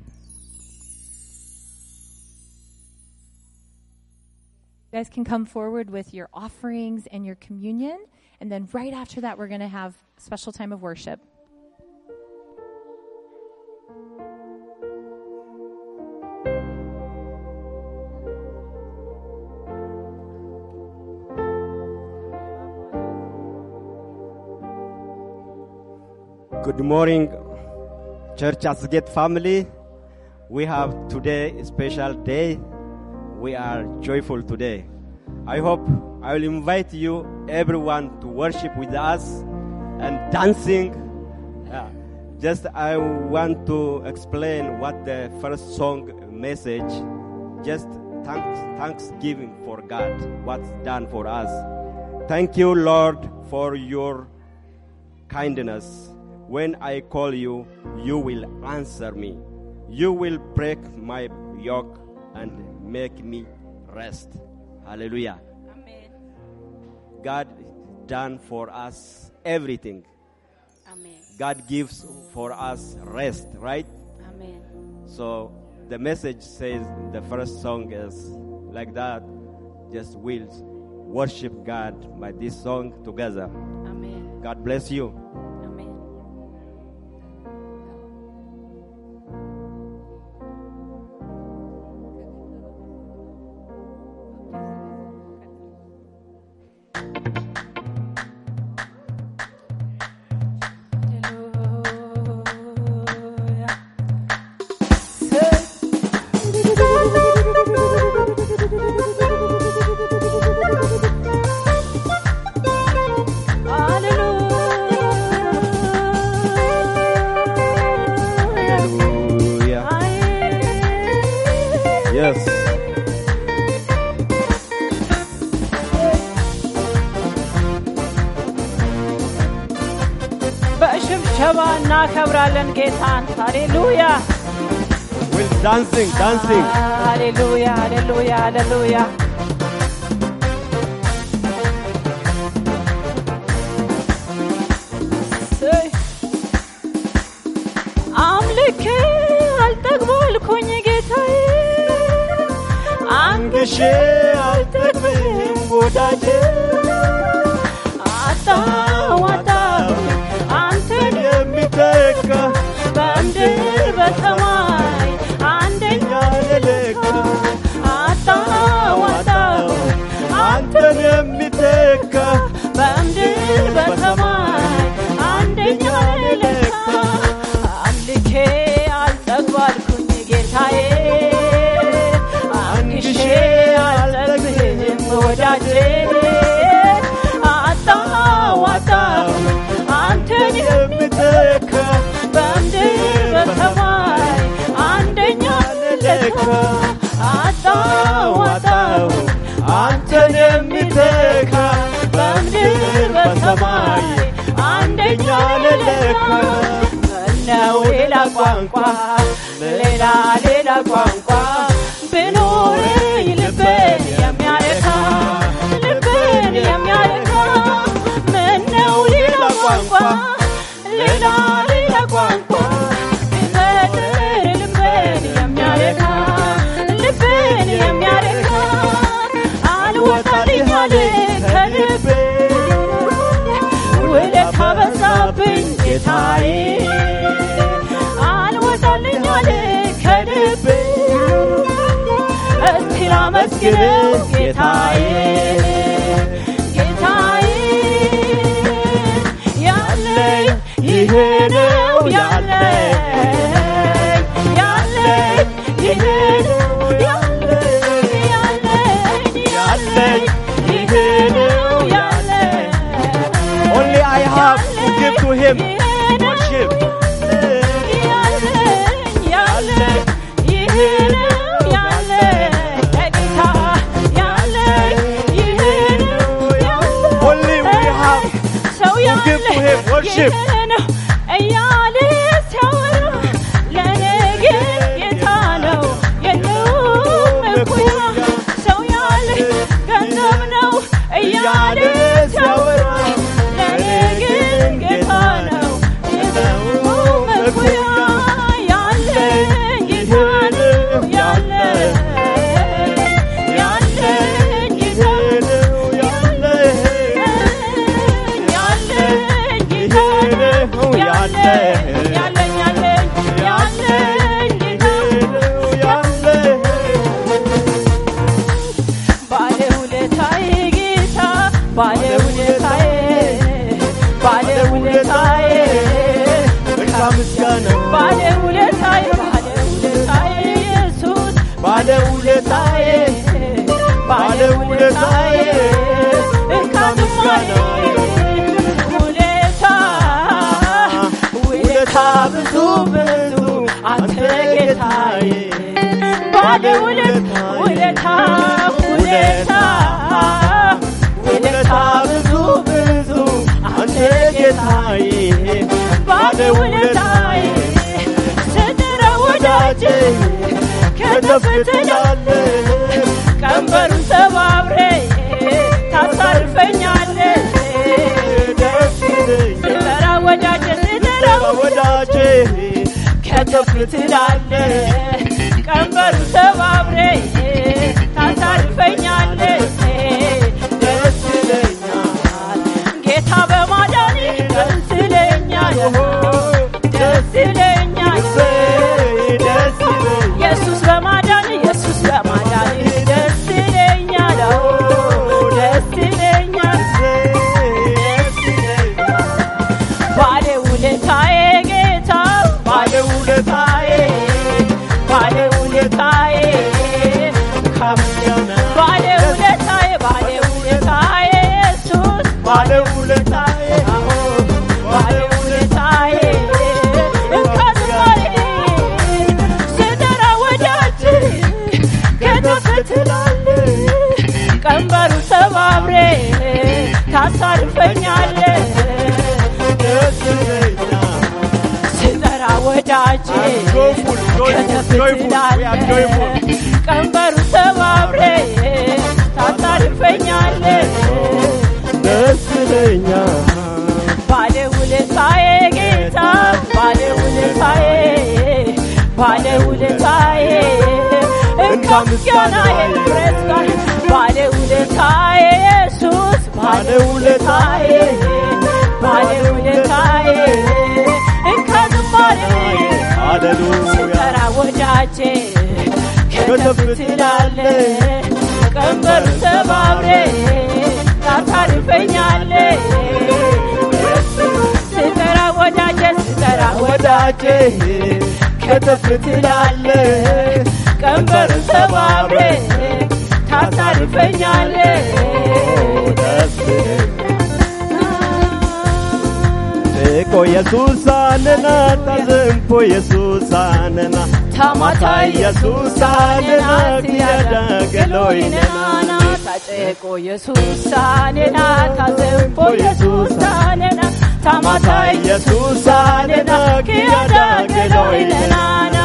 You guys can come forward with your offerings and your communion. And then right after that, we're going to have a special time of worship. Good morning, Church Asgate family. We have today a special day. We are joyful today. I hope I will invite you, everyone, to worship with us and dancing. Yeah. Just I want to explain what the first song message. Just thanks, thanksgiving for God, what's done for us. Thank you, Lord, for your kindness. When I call you, you will answer me. You will break my yoke and make me rest. Hallelujah. Amen. God done for us everything. Amen. God gives for us rest, right? Amen. So the message says, the first song is like that. Just we'll worship God by this song together. Amen. God bless you. Yes. በሽብሸባ እናከብራለን ጌታን ሃሌሉያ We're dancing dancing ሃሌሉያ ሃሌሉያ ሃሌሉያ አምልኬ አልጠግባልኩኝ ጌታዬ አንግሼ አልጠግብም ወዳጄ አጣው አጣው አንተን የሚተካ በምድር በሰማይ አንደኛ ልልካ አጣው አጣው አንተን የሚተካ በምድር በሰማይ አንደኛ ልልካ አምልኬ አልጠግባልኩኝ ጌታዬ አንግሼ አልጠግብም ወዳጄ አጣው አጣው አንተን የሚተካ በምድር በሰማይ አንደኛ ልልካ አጣው አጣው አንተን የሚተካ በምድር በሰማይ አንደኛ ልልካ ነው ሌላ ቋንቋ ሌላ ሌላ ቋንቋ ብኖረኝ ልቤን የሚያረካ ልቤን የሚያረካ ምነው ሌላ ቋንቋ ሌላ ሌላ ቋንቋ ቢፈጥር ልቤን የሚያረካ ልቤን የሚያረካ አልወጣልኝ አለ ከልቤ ውለታ በዛብኝ ጌታዬ አልወጣልኝ አለ ከልቤ እስቲ ላመስግነው ጌታዬ ጌታዬ ያለኝ ይሄ ነው ያለኝ ያለኝ ይሄ ነው ያለኝ ያለኝ ያለኝ ይሄ ነው ያለኝ Only I have to give to him worship. Only we have to give to him worship. ቀንበሩን ሰባብሬ ታሳርፈኛለህ ደስ ስትጠራ ወዳጄ ስትጠራ ወዳጄ ከተፍ ትላለህ ቀንበሩን ሰባብሬ ታሳርፈኛለህ ደስ ይለኛል ጌታ በማዳኔ ደስ ይለኛል ደስ ይለኛል ደስ ይለኛል ኢየሱስ በማዳኔ ኢየሱስ በማዳኔ ደስ ይለኛል ደስ ይለኛል ደስ ይለኛል ባለ ውለታዬ ጌታ ባለ ውለታዬ ባለ ውለታዬ ካምያና ባለ ውለታዬ ባለ ውለታዬ ኢየሱስ ባለ ውለታዬ ባለ ውለታዬ ቀንበሩ ሰባብሬ ታሳርፈኛለህ ደስ ይለኛል ስጠራ ወዳጄ ከተፍ ትላለህ ቀንበሩ ሰባብሬ ታሳርፈኛለህ ደስ ይለኛል ባለውለታዬ ጌታ ባለውለታዬ ባለውለታዬ እንካ ምስጋናዬን ይድረስልህ ባለውለታዬ ኢየሱስ ባለውለታዬ ባለውለታዬ እንካ ዝማሬ ስጠራ ወዳጄ ከተፍ ትላለህ ቀንበሩ ሰባብሬ ታሳርፈኛለህ ስጠራ ወዳጄ ስጠራ ወዳጄ ከተፍ ትላለህ ቀንበሩ ሰባብሬ ታሳርፈኛለህ Eko Yesus anena tazempo Yesus anena Tamata Yesus anena tiada geloinena Eko Yesus anena tazempo Yesus anena Tamata Yesus anena tiada geloinena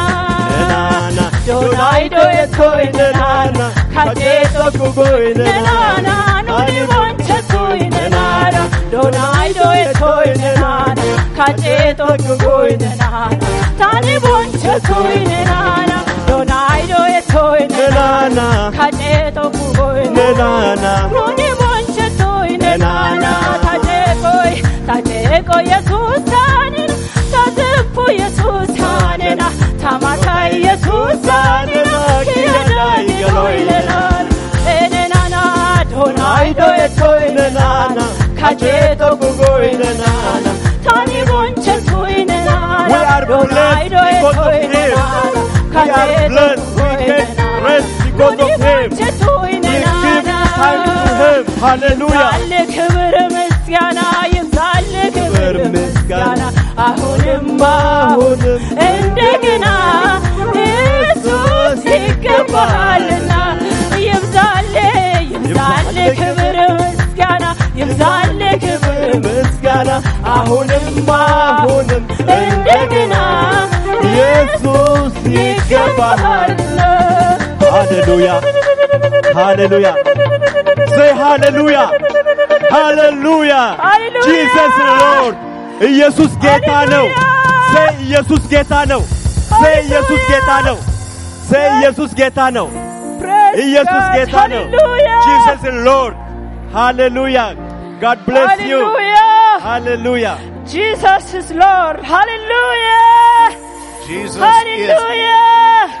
Donai do etoinena kajeto kugoinena Nuni monche tuinena Donai do etoinena kajeto kugoinena Tani monche tuinena Donai do etoinena kajeto kugoinena Nuni monche tuinena Tajekoi Tajeko Yesus anena Tazempo Yesus anena Tamata Yesus anena Kiyada igeloinena Enenana Donai do etoinena Kajeto kugoinena Tani bonche tuinena We are blessed because of Him. We are blessed. We can rest because of Him. We give time to Him. Hallelujah. ክብር ምስጋና ይብዛል ክብር ምስጋና አሁንም አሁንም እንደገና ኢየሱስ ይገባልና ይብዛል ይብዛል ክብር ምስጋና ይብዛል ክብር ምስጋና አሁንም አሁንም እንደገና ኢየሱስ ይገባልና Hallelujah. Hallelujah. Say hallelujah. Hallelujah. Hallelujah. Jesus is Lord. ኢየሱስ ጌታ ነው። Say ኢየሱስ ጌታ ነው። Say ኢየሱስ ጌታ ነው። Say ኢየሱስ ጌታ ነው። ኢየሱስ ጌታ ነው። Jesus is Lord. Hallelujah. God bless you. Hallelujah. Jesus is Lord. Hallelujah. Jesus Hallelujah. is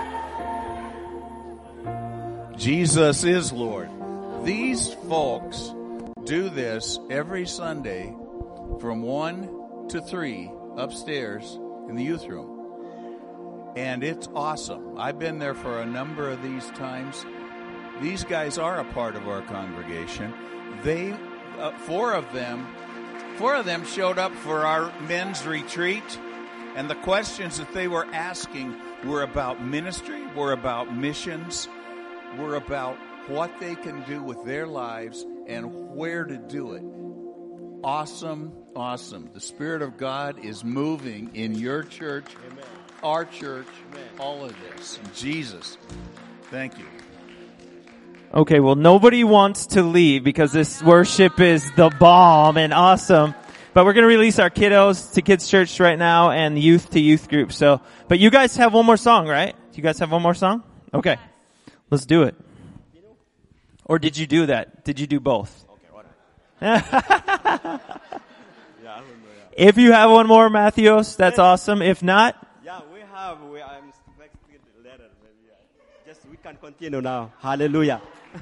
Jesus is Lord. These folks do this every Sunday from one to three upstairs in the youth room. And it's awesome. I've been there for a number of these times. These guys are a part of our congregation. They, uh, four of them, four of them showed up for our men's retreat. And the questions that they were asking were about ministry, were about missions, were about what they can do with their lives and where to do it. Awesome, awesome. The Spirit of God is moving in your church, Amen. Our church, Amen. All of this. Jesus, thank you. Okay, well, nobody wants to leave because this worship is the bomb and awesome. But we're going to release our kiddos to kids church right now and youth to youth group. So, but you guys have one more song, right? You guys have one more song? Okay. Let's do it. Or did you do that? Did you do both? Okay, all right. If you have one more, Matthews, that's awesome. If not, yeah, we have. We I'm expecting the letter. Just we can continue now. Hallelujah.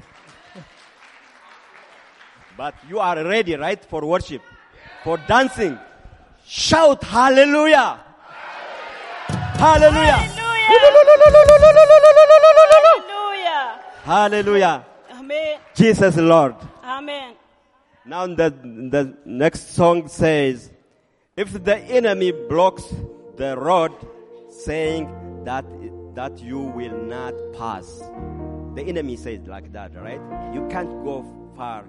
But you are ready, right, for worship, for dancing. Shout hallelujah! Hallelujah! Hallelujah! Hallelujah! Amen. Jesus Lord. Amen. Now the the next song says, if the enemy blocks the road, saying that that you will not pass, The enemy says like that, right? You can't go far.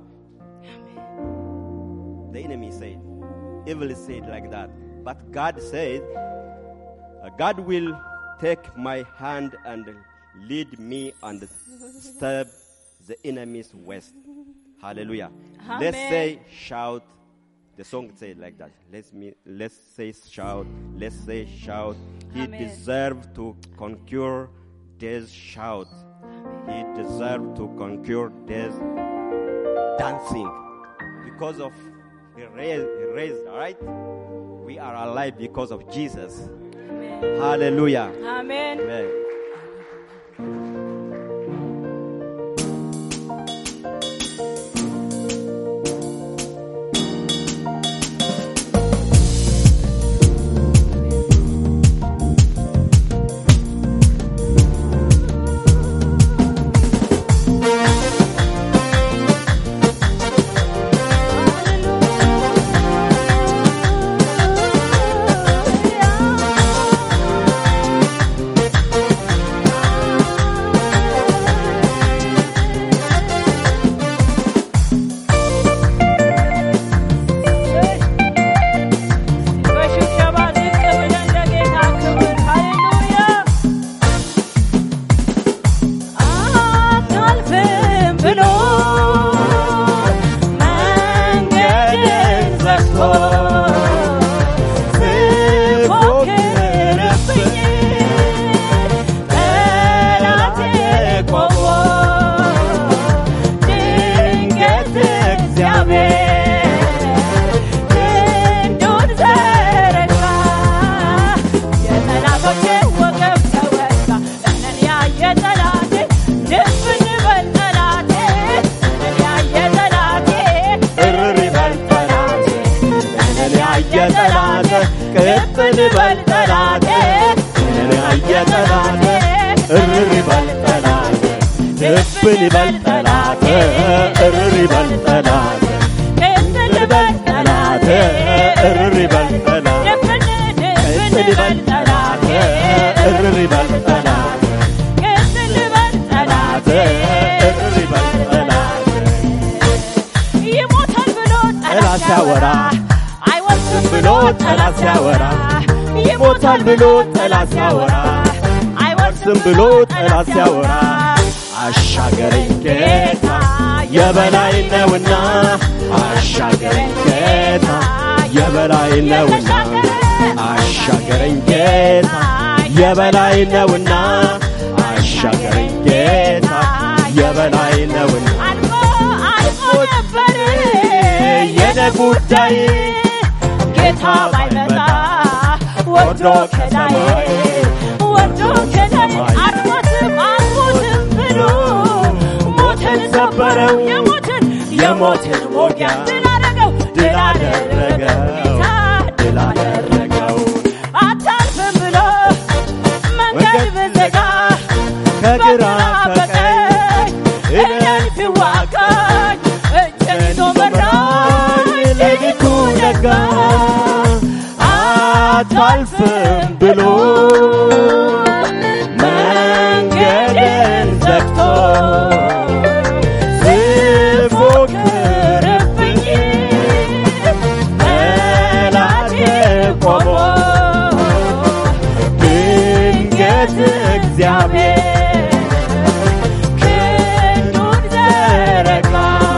The enemy said, evil said like that. But God said, uh, God will take my hand and lead me and stab the enemy's waist. Hallelujah. Amen. Let's say shout. The song said like that. Let's me let's say shout. Let's say shout. He Amen. deserved to conquer death. Shout. He deserved to conquer death. Dancing. Because of he raised, he raised, right? We are alive because of Jesus. Amen. Hallelujah. Amen. Amen. ይሞታል ብሎ ጠላት ሲያወራ አይወርስም ብሎ ጠላት ሲያወራ አሻገረኝ ጌታ የበላይ ነውና አሻገረኝ ጌታ የበላይ ነውና አሻገረኝ ጌታ የበላይ ነውና አሻገረኝ ጌታ የበላይ ነውና አልፎ አልፎ ነበር የኔ ጉዳይ ጌታ ባይመጣ ወርዶ ከላይ ወርዶ ከላይ አልሞትም አልሞትም ብሎ ሞትን ሰበረው የሞትን የሞትን ሞጊያ ድል አደረገው ድል አደረገው ድል አደረገው አታልፍም ብሎ መንገድ ብዘጋ ከግራ ከቀኝ እኔን ሲዋጋኝ እጄን ይዞ መራኝ ሌሊቱ ነጋ አታልፍም ብሎ መንገድን ዘግቶ ሲፎክርብኝ ጠላቴ ቆሞ ድንገት እግዚአብሔር ክንዱን ዘረጋ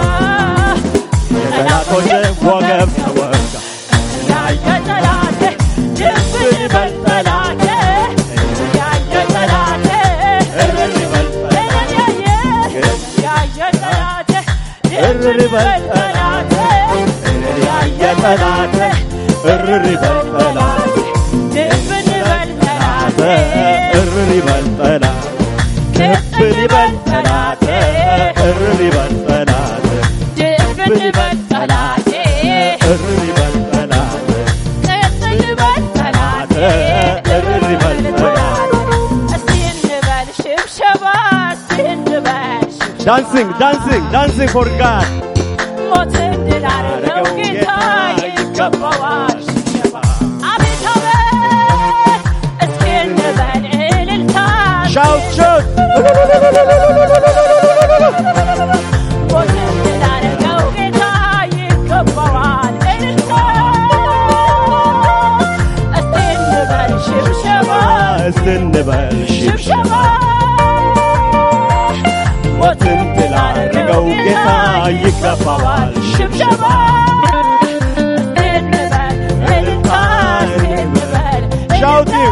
የጠላቶች ወገብ ተወጋ ያየ ጠላቴ ድብን በል ጠላቴ ያየ ጠላቴ እርር በል ጠላቴ ያየ ጠላቴ እርር በል ጠላቴ ያየ ጠላቴ እርር በል ጠላቴ ድብን በል ጠላቴ እርር በል ጠላቴ ድብን በል ጠላቴ እርር በል ጠላቴ ድብን በል ጠላቴ እርር በል ጠላቴ ድብን በል ጠላቴ እርር በል ጠላቴ እስቲ እንበል ሽብሸባ እስቲ እንበል ሽብሸባ Dancing, dancing, dancing for God. ሞትን ድል አደረገው ጌታ ይገባዋል ሽብሸባ አቤት አቤት እስቲ እንበል እልልታ Shout, shout. እንበል ሽብሸባ ሞትን ድል አደረገው ጌታ ይገባዋል ሽብሸባ እንበል እልልታ እንበል Shout it.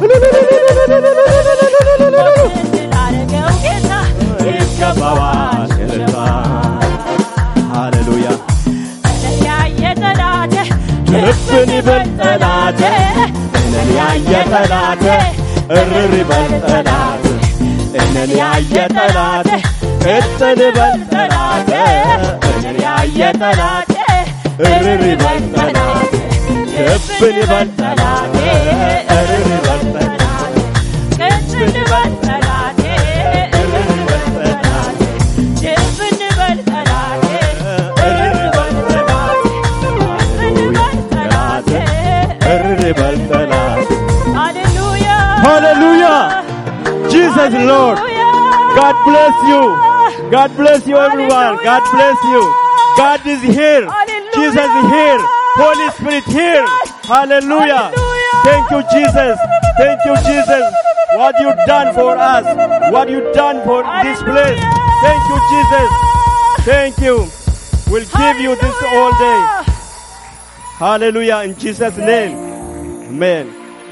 ሞትን ድል አደረገው ጌታ ይገባዋል ሽብሸባ Hallelujah. እኔን ያየ ጠላቴ ድፍን ይበል ጠላቴ እኔን ያየ ጠላቴ እርር ይበል ጠላቴ እኔን ያየ ጠላቴ ቅጥል ይበል ጠላቴ እኔን ያየ ጠላቴ እርር ይበል ጠላቴ ድፍን ይበል ጠላቴ እርር ይበል ጠላቴ ቅጥል ይበል ጠላቴ እርር ይበል ጠላቴ ድፍን ይበል ጠላቴ እርር ይበል ጠላቴ ድፍን ይበል ጠላቴ እርር ይበል ጠላቴ Hallelujah. Hallelujah. Jesus Lord. God bless you. God bless you everyone. God bless you. God is here. Jesus is here. Holy Spirit here. Hallelujah. Thank you Jesus. Thank you Jesus. What you done for us. What you done for this place. Thank you Jesus. Thank you. We'll give you this all day. Hallelujah. In Jesus' name. Amen.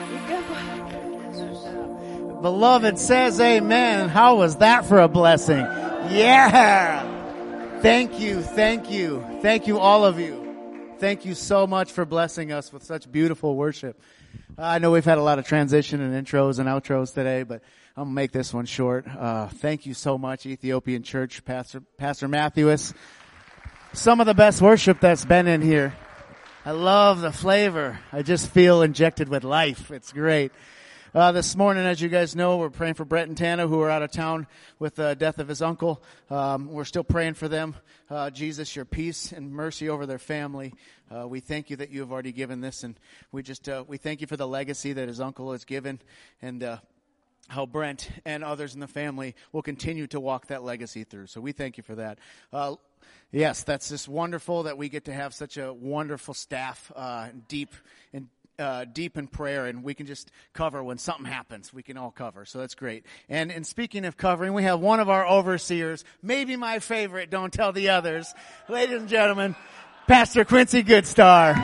Beloved says amen. How was that for a blessing? Yeah. Thank you. Thank you. Thank you, all of you. Thank you so much for blessing us with such beautiful worship. I know we've had a lot of transition and intros and outros today, but I'm going to make this one short. Uh, thank you so much, Ethiopian Church, Pastor, Pastor Matthews. Some of the best worship that's been in here. I love the flavor. I just feel injected with life. It's great. Uh, this morning, as you guys know, we're praying for Brett and Tana, who are out of town with the death of his uncle. Um, we're still praying for them. Uh, Jesus, your peace and mercy over their family. Uh, we thank you that you have already given this, and we just, uh, we thank you for the legacy that his uncle has given, and, uh, how Brent and others in the family will continue to walk that legacy through. So we thank you for that. Uh, yes, that's just wonderful that we get to have such a wonderful staff, uh, deep in Uh, deep in prayer, and we can just cover when something happens. We can all cover, so that's great. And, and speaking of covering, we have one of our overseers, maybe my favorite, don't tell the others. Ladies and gentlemen, Pastor Quincy Goodstar.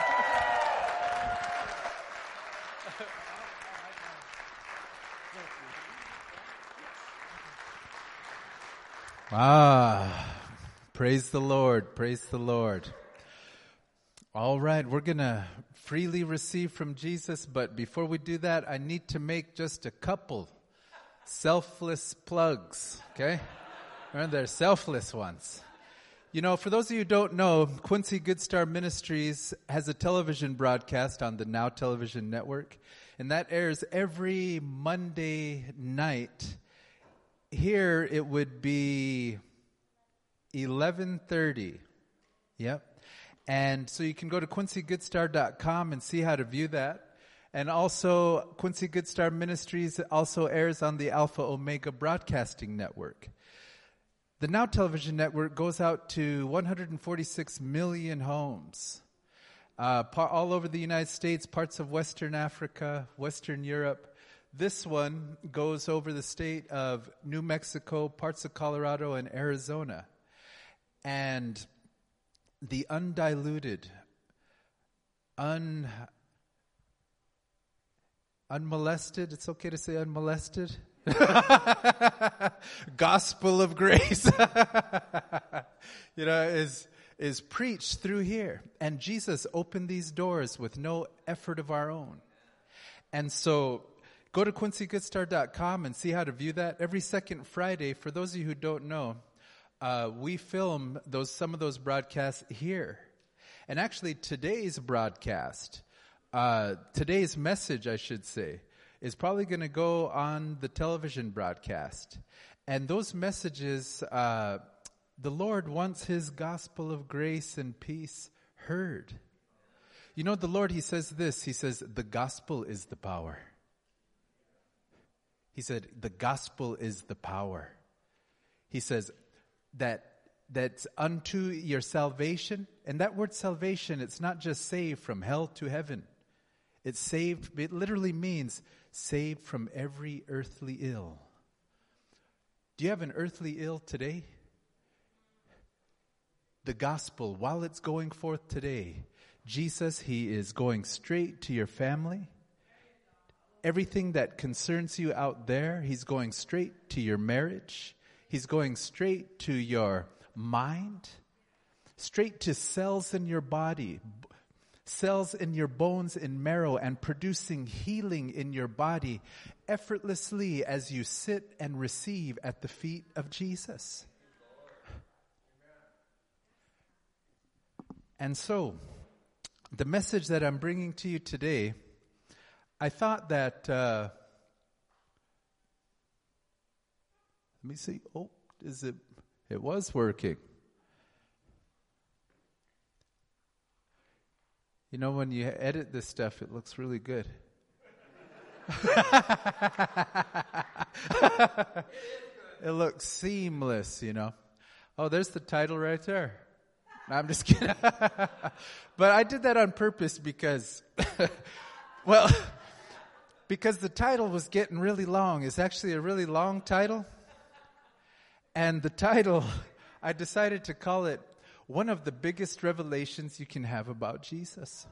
Ah, praise the Lord, praise the Lord. All right, we're going to freely receive from Jesus, but before we do that, I need to make just a couple selfless plugs, okay? Or they're selfless ones. You know, for those of you who don't know, Quincy Goodstar Ministries has a television broadcast on the Now Television Network, and that airs every Monday night. Here it would be eleven thirty. Yep. And so you can go to quincy goodstar dot com and see how to view that. And also, Quincy Goodstar Ministries also airs on the Alpha Omega Broadcasting Network. The Now Television Network goes out to one hundred forty-six million homes, uh, par- all over the United States, parts of Western Africa, Western Europe. This one goes over the state of New Mexico, parts of Colorado, and Arizona. And the undiluted, un, unmolested, it's okay to say unmolested, gospel of grace, you know, is, is preached through here. And Jesus opened these doors with no effort of our own. And so go to quincy goodstar dot com and see how to view that. Every second Friday, for those of you who don't know, Uh, we film those some of those broadcasts here. And actually today's broadcast, uh, today's message, I should say, is probably going to go on the television broadcast. And those messages, uh, the Lord wants his gospel of grace and peace heard. You know, the Lord, he says this, he says, the gospel is the power. He said, the gospel is the power. He says, that that's unto your salvation. And that word salvation, it's not just saved from hell to heaven. It's saved, it literally means saved from every earthly ill. Do you have an earthly ill today? The gospel, while it's going forth today, Jesus, he is going straight to your family. Everything that concerns you out there, he's going straight to your marriage. He's going straight to your mind, straight to cells in your body, cells in your bones and marrow, and producing healing in your body effortlessly as you sit and receive at the feet of Jesus. And so, the message that I'm bringing to you today, I thought that, uh, let me see, oh, is it, it was working. You know, when you edit this stuff, it looks really good. It looks seamless, you know. Oh, there's the title right there. No, I'm just kidding. But I did that on purpose because, well, because the title was getting really long. It's actually a really long title. And the title, I decided to call it one of the biggest revelations you can have about Jesus.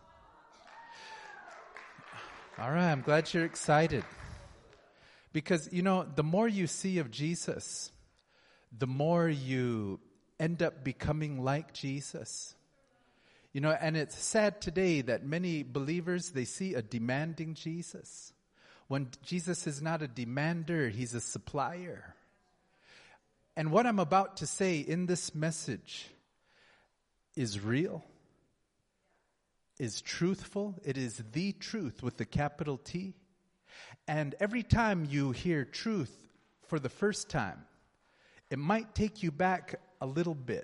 All right, I'm glad you're excited. Because, you know, the more you see of Jesus, the more you end up becoming like Jesus. You know, and it's sad today that many believers, they see a demanding Jesus. When Jesus is not a demander, he's a supplier. And what I'm about to say in this message is real, is truthful. It is the truth with the capital T. And every time you hear truth for the first time, it might take you back a little bit.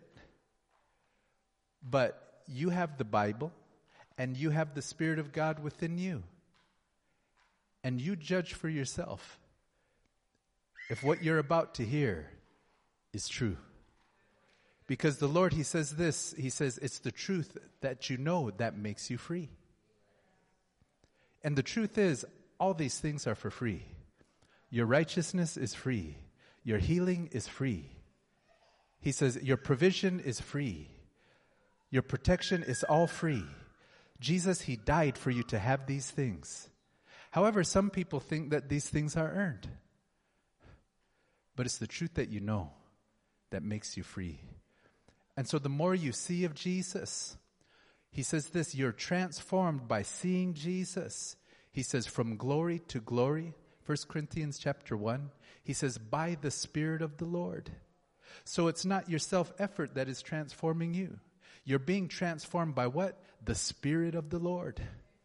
But you have the Bible, and you have the Spirit of God within you. And you judge for yourself if what you're about to hear is true. Because the Lord, he says this, he says, it's the truth that you know that makes you free. And the truth is, all these things are for free. Your righteousness is free. Your healing is free. He says, your provision is free. Your protection is all free. Jesus, he died for you to have these things. However, some people think that these things are earned. But it's the truth that you know that makes you free. And so the more you see of Jesus, he says this, you're transformed by seeing Jesus. He says from glory to glory, First Corinthians chapter one, he says by the Spirit of the Lord. So it's not your self-effort that is transforming you. You're being transformed by what? The Spirit of the Lord.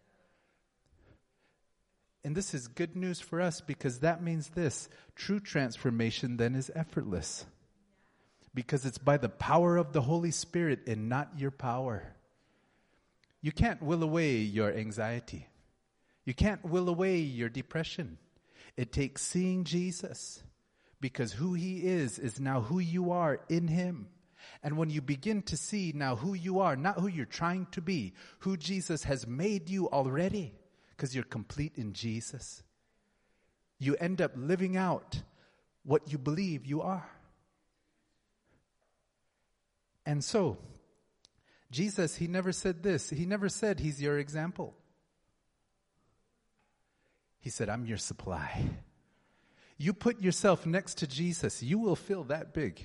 And this is good news for us because that means this, true transformation then is effortless. Because it's by the power of the Holy Spirit and not your power. You can't will away your anxiety. You can't will away your depression. It takes seeing Jesus. Because who he is, is now who you are in him. And when you begin to see now who you are, not who you're trying to be, who Jesus has made you already, because you're complete in Jesus, you end up living out what you believe you are. And so, Jesus, he never said this. He never said he's your example. He said, I'm your supply. You put yourself next to Jesus, you will feel that big.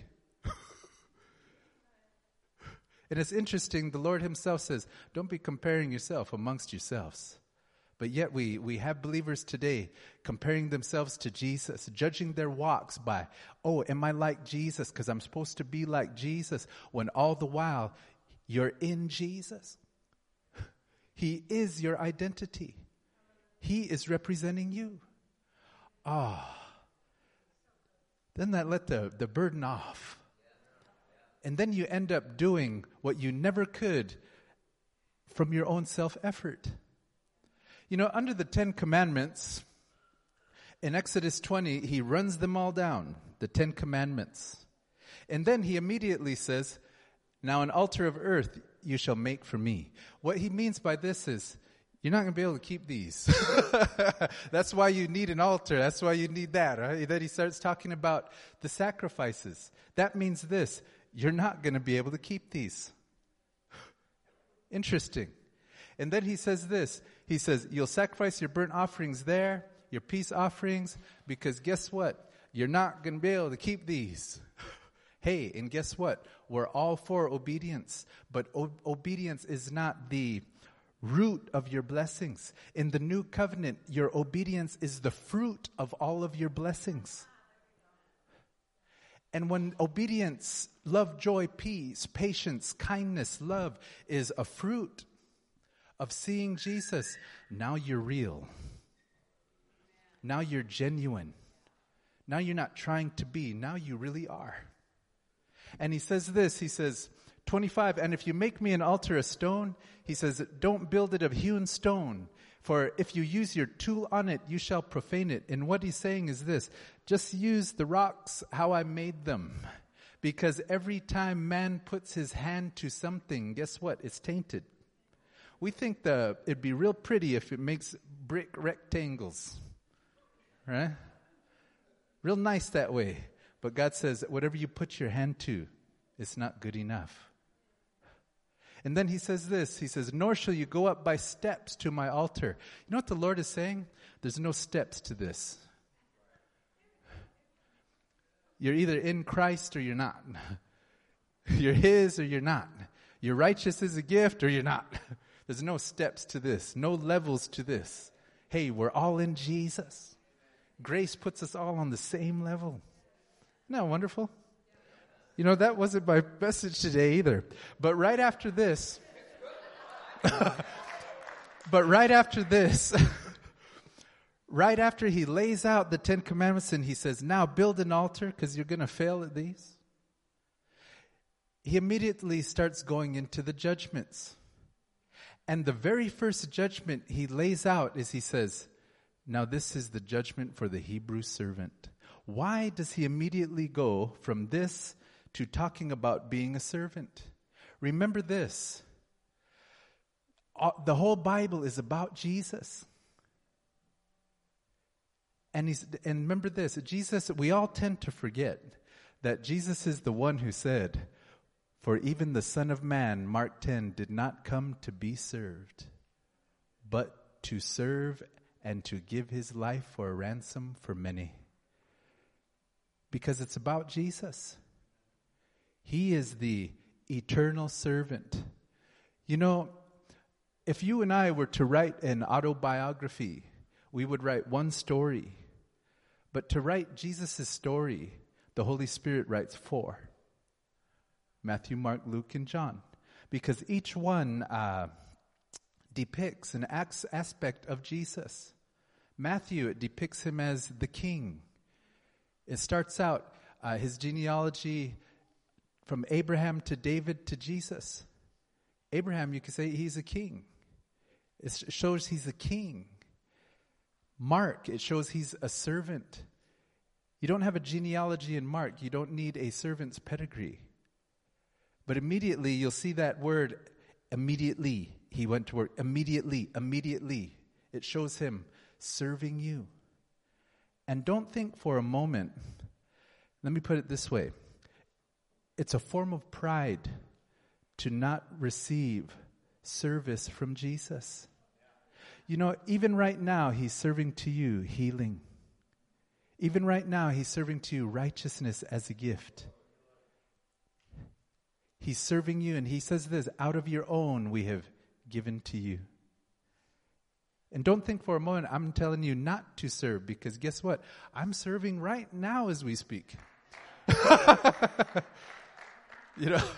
And it's interesting, the Lord himself says, don't be comparing yourself amongst yourselves. But yet we, we have believers today comparing themselves to Jesus, judging their walks by, oh, am I like Jesus? Because I'm supposed to be like Jesus. When all the while, you're in Jesus. He is your identity. He is representing you. Ah, oh, then that let the, the burden off. And then you end up doing what you never could from your own self-effort. You know, under the Ten Commandments, in Exodus twenty, he runs them all down, the Ten Commandments. And then he immediately says, now an altar of earth you shall make for me. What he means by this is, You're not going to be able to keep these. That's why you need an altar. That's why you need that. Right? Then he starts talking about the sacrifices. That means this. You're not going to be able to keep these. Interesting. And then he says this. He says, you'll sacrifice your burnt offerings there, your peace offerings, because guess what? You're not going to be able to keep these. Hey, and guess what? We're all for obedience, but o- obedience is not the root of your blessings. In the new covenant, your obedience is the fruit of all of your blessings. And when obedience, love, joy, peace, patience, kindness, love is a fruit of seeing Jesus, now you're real. Now you're genuine. Now you're not trying to be. Now you really are. And he says this, he says, twenty-five, and if you make me an altar of stone, he says, don't build it of hewn stone, for if you use your tool on it, you shall profane it. And what he's saying is this, just use the rocks how I made them. Because every time man puts his hand to something, guess what? It's tainted. We think the it'd be real pretty if it makes brick rectangles, right? Real nice that way. But God says, whatever you put your hand to, it's not good enough. And then he says this, he says, nor shall you go up by steps to my altar. You know what the Lord is saying? There's no steps to this. You're either in Christ or you're not. You're his or you're not. You're righteous as a gift or you're not. There's no steps to this, no levels to this. Hey, we're all in Jesus. Grace puts us all on the same level. Isn't that wonderful? You know, that wasn't my message today either. But right after this, but right after this, right after he lays out the Ten Commandments and he says, now build an altar because you're going to fail at these. He immediately starts going into the judgments. And the very first judgment he lays out is he says, now this is the judgment for the Hebrew servant. Why does he immediately go from this to talking about being a servant? Remember this. The whole Bible is about Jesus. And he's, and remember this, Jesus, we all tend to forget that Jesus is the one who said, for even the Son of Man, Mark ten, did not come to be served, but to serve and to give his life for a ransom for many. Because it's about Jesus. He is the eternal servant. You know, if you and I were to write an autobiography, we would write one story. But to write Jesus' story, the Holy Spirit writes four. Matthew, Mark, Luke, and John. Because each one uh, depicts an aspect of Jesus. Matthew, it depicts him as the king. It starts out uh, his genealogy from Abraham to David to Jesus. Abraham, you could say he's a king. It shows he's a king. Mark, it shows he's a servant. You don't have a genealogy in Mark. You don't need a servant's pedigree. But immediately, you'll see that word, immediately. He went to work. Immediately, immediately. It shows him serving you. And don't think for a moment, let me put it this way. It's a form of pride to not receive service from Jesus. You know, even right now, he's serving to you healing. Even right now, he's serving to you righteousness as a gift. He's serving you, and he says this, out of your own we have given to you. And don't think for a moment I'm telling you not to serve, because guess what? I'm serving right now as we speak. You know,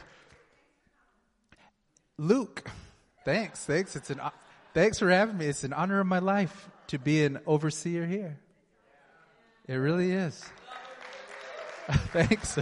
Luke, thanks, thanks. It's an thanks for having me. It's an honor of my life to be an overseer here. It really is. Thanks.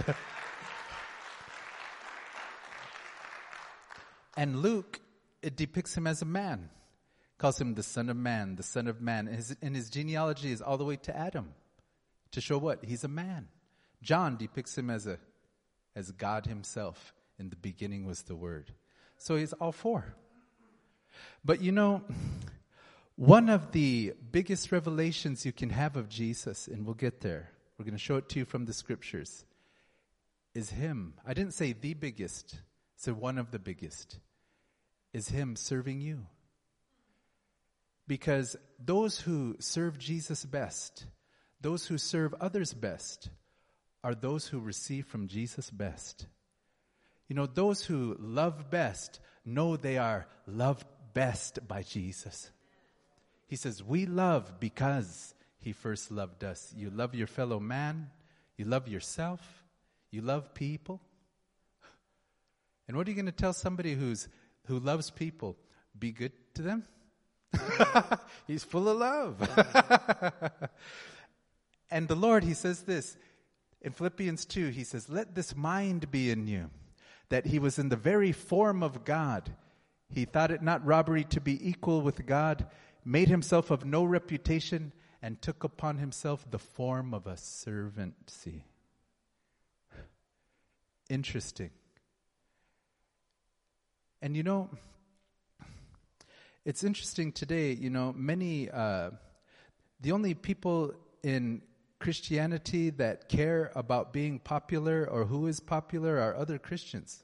And Luke, it depicts him as a man. Calls him the Son of Man, the Son of Man. And his, and his genealogy is all the way to Adam. To show what? He's a man. John depicts him as a as God himself. In the beginning was the Word. So he's all four. But you know, One of the biggest revelations you can have of Jesus, and we'll get there, we're going to show it to you from the scriptures, is him. I didn't say the biggest, I said one of the biggest, is him serving you. Because those who serve Jesus best, those who serve others best, are those who receive from Jesus best. You know, those who love best know they are loved best by Jesus. He says, we love because he first loved us. You love your fellow man. You love yourself. You love people. And what are you going to tell somebody who's who loves people? Be good to them? He's full of love. And the Lord, he says this in Philippians two, he says, let this mind be in you, that he was in the very form of God. He thought it not robbery to be equal with God, made himself of no reputation, and took upon himself the form of a servant. See? Interesting. And you know, it's interesting today, you know, many, uh, the only people in Christianity that care about being popular or who is popular are other Christians.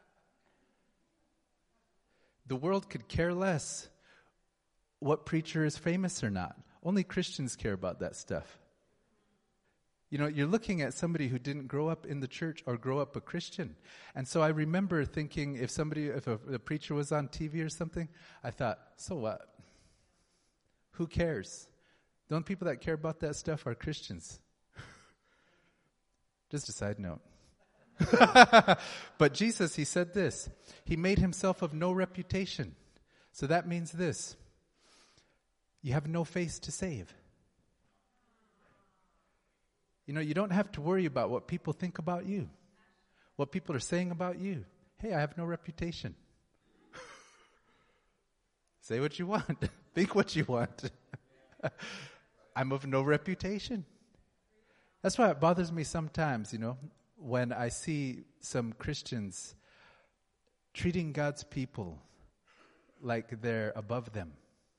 The world could care less what preacher is famous or not. Only Christians care about that stuff. You know, you're looking at somebody who didn't grow up in the church or grow up a Christian. And so I remember thinking if somebody, if a, a preacher was on T V or something, I thought, so what? Who cares? The only people that care about that stuff are Christians. Just a side note. But Jesus, he said this. He made himself of no reputation. So that means this. You have no face to save. You know, you don't have to worry about what people think about you, what people are saying about you. Hey, I have no reputation. Say what you want. Think what you want. I'm of no reputation. That's why it bothers me sometimes, you know, when I see some Christians treating God's people like they're above them.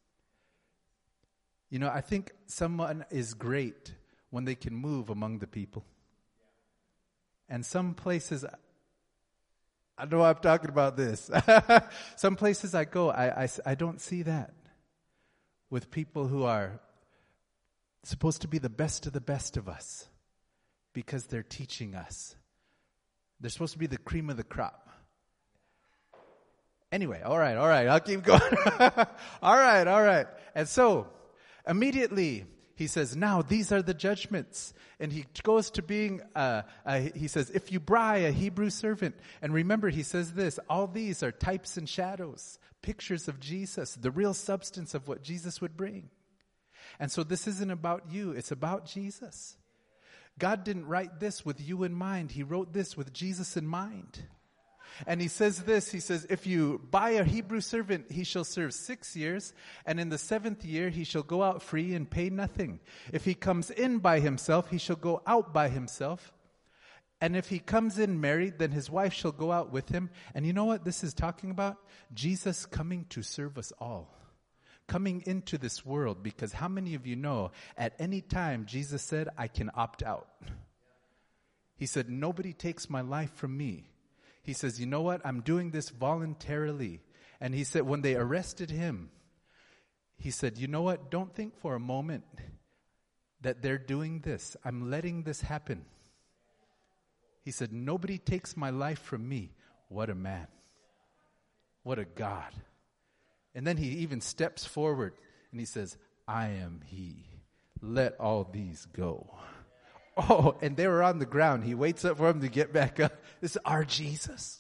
You know, I think someone is great when they can move among the people. And some places, I know I'm talking about this. Some places I go, I, I, I don't see that with people who are supposed to be the best of the best of us because they're teaching us. They're supposed to be the cream of the crop. Anyway, all right, all right, I'll keep going. all right, all right. And so, immediately, he says, now these are the judgments. And he goes to being, uh, uh, he says, if you buy a Hebrew servant, and remember he says this, all these are types and shadows, pictures of Jesus, the real substance of what Jesus would bring. And so this isn't about you, it's about Jesus. God didn't write this with you in mind, he wrote this with Jesus in mind. And he says this, he says, if you buy a Hebrew servant, he shall serve six years, and in the seventh year he shall go out free and pay nothing. If he comes in by himself, he shall go out by himself. And if he comes in married, then his wife shall go out with him. And you know what this is talking about? Jesus coming to serve us all. Coming into this world, because how many of you know, at any time Jesus said, I can opt out. He said, nobody takes my life from me. He says, you know what? I'm doing this voluntarily. And he said, when they arrested him, he said, you know what? Don't think for a moment that they're doing this. I'm letting this happen. He said, nobody takes my life from me. What a man. What a God. And then he even steps forward and he says, I am he. Let all these go. Oh, and they were on the ground. He waits up for them to get back up. This is our Jesus.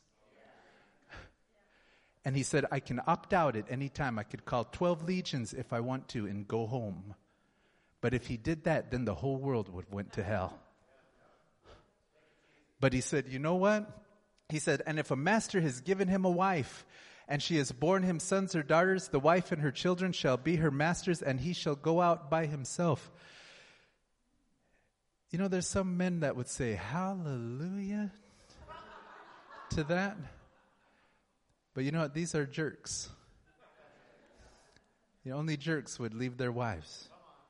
And he said, I can opt out at any time. I could call twelve legions if I want to and go home. But if he did that, then the whole world would went to hell. But he said, you know what? He said, and if a master has given him a wife, and she has borne him sons or daughters, the wife and her children shall be her masters, and he shall go out by himself. You know, there's some men that would say, hallelujah to that. But you know what? These are jerks. You know, only jerks would leave their wives.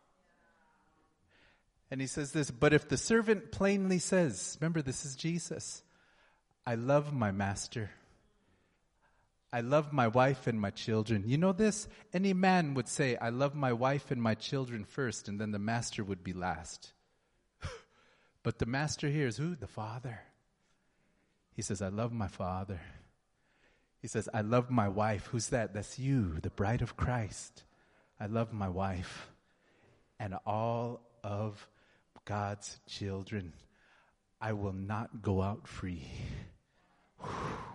And he says this, but if the servant plainly says, remember this is Jesus, I love my master. I love my wife and my children. You know this? Any man would say, I love my wife and my children first, and then the master would be last. But the master here is who? The Father. He says, I love my Father. He says, I love my wife. Who's that? That's you, the bride of Christ. I love my wife and all of God's children. I will not go out free. Whew.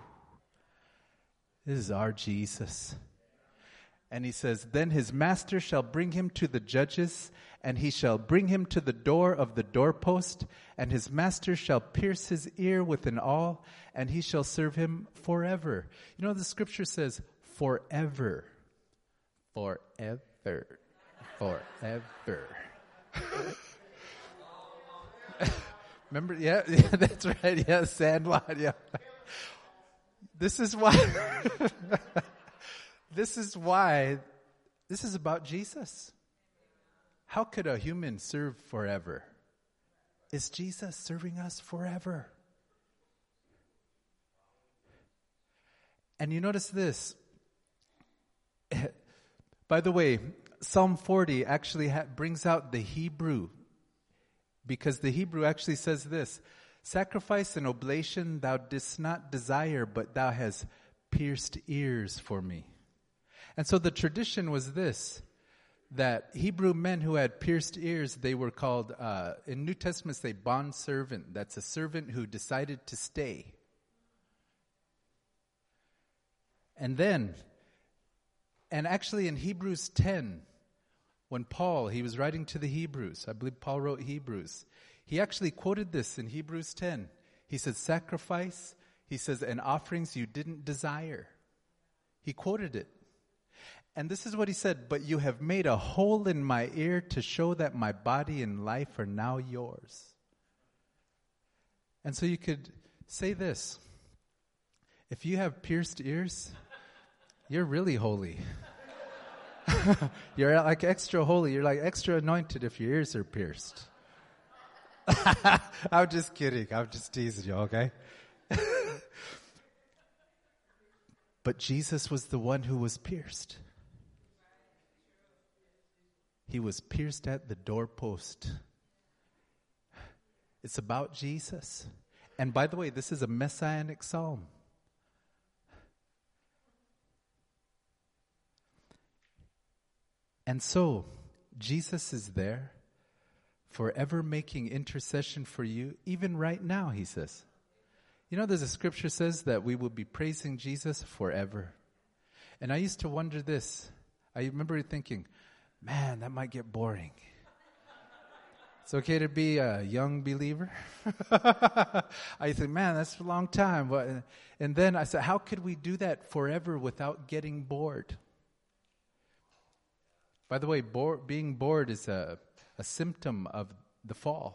This is our Jesus. And he says, then his master shall bring him to the judges, and he shall bring him to the door of the doorpost, and his master shall pierce his ear with an awl, and he shall serve him forever. You know, the scripture says, forever. Forever. Forever. Remember? Yeah, yeah, that's right. Yeah, Sandlot. Yeah. This is why. This is why. This is about Jesus. How could a human serve forever? Is Jesus serving us forever? And you notice this. By the way, Psalm forty actually ha- brings out the Hebrew, because the Hebrew actually says this, sacrifice and oblation thou didst not desire, but thou hast pierced ears for me. And so the tradition was this, that Hebrew men who had pierced ears, they were called, uh, in New Testament say bond servant. That's a servant who decided to stay. And then, and actually in Hebrews ten, when Paul, he was writing to the Hebrews, I believe Paul wrote Hebrews, he actually quoted this in Hebrews ten. He said, sacrifice, he says, and offerings you didn't desire. He quoted it. And this is what he said, but you have made a hole in my ear to show that my body and life are now yours. And so you could say this, if you have pierced ears, you're really holy. You're like extra holy. You're like extra anointed if your ears are pierced. I'm just kidding. I'm just teasing you, okay? But Jesus was the one who was pierced. He was pierced at the doorpost. It's about Jesus. And by the way, this is a messianic psalm. And so, Jesus is there, forever making intercession for you, even right now, he says. You know, there's a scripture says that we will be praising Jesus forever. And I used to wonder this. I remember thinking, man, that might get boring. It's okay to be a young believer. I think, man, that's a long time. And then I said, how could we do that forever without getting bored? By the way, bored, being bored is a, a symptom of the fall.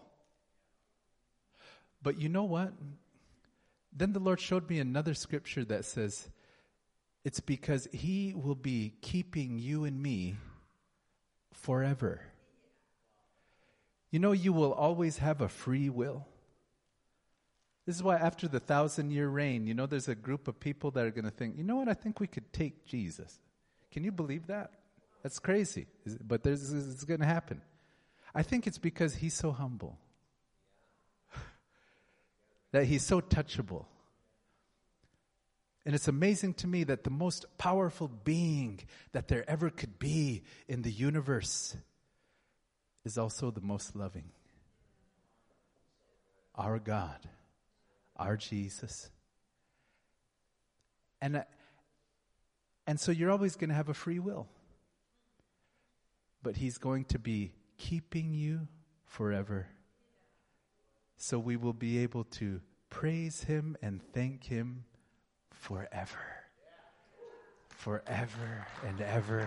But you know what? Then the Lord showed me another scripture that says, it's because he will be keeping you and me forever. You know, you will always have a free will. This is why after the thousand year reign, you know, there's a group of people that are going to think, you know what, I think we could take Jesus. Can you believe that? That's crazy, but there's, it's going to happen. I think it's because he's so humble. That he's so touchable. And it's amazing to me that the most powerful being that there ever could be in the universe is also the most loving. Our God, our Jesus. And, uh, and so you're always going to have a free will. But he's going to be keeping you forever. So we will be able to praise him and thank him forever. Forever and ever.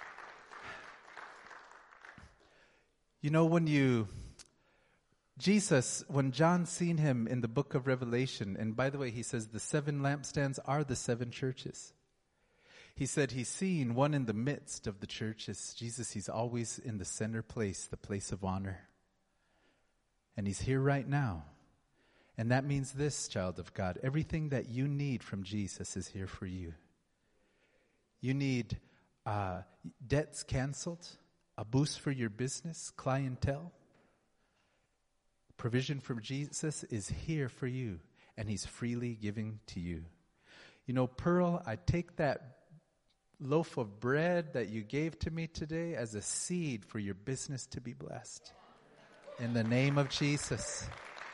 You know, when you, Jesus, when John seen him in the book of Revelation, and by the way, he says the seven lampstands are the seven churches. He said he's seen one in the midst of the church. As Jesus, he's always in the center place, the place of honor. And he's here right now. And that means this, child of God, everything that you need from Jesus is here for you. You need uh, debts canceled, a boost for your business, clientele. Provision from Jesus is here for you, and he's freely giving to you. You know, Pearl, I take that loaf of bread that you gave to me today as a seed for your business to be blessed. In the name of Jesus.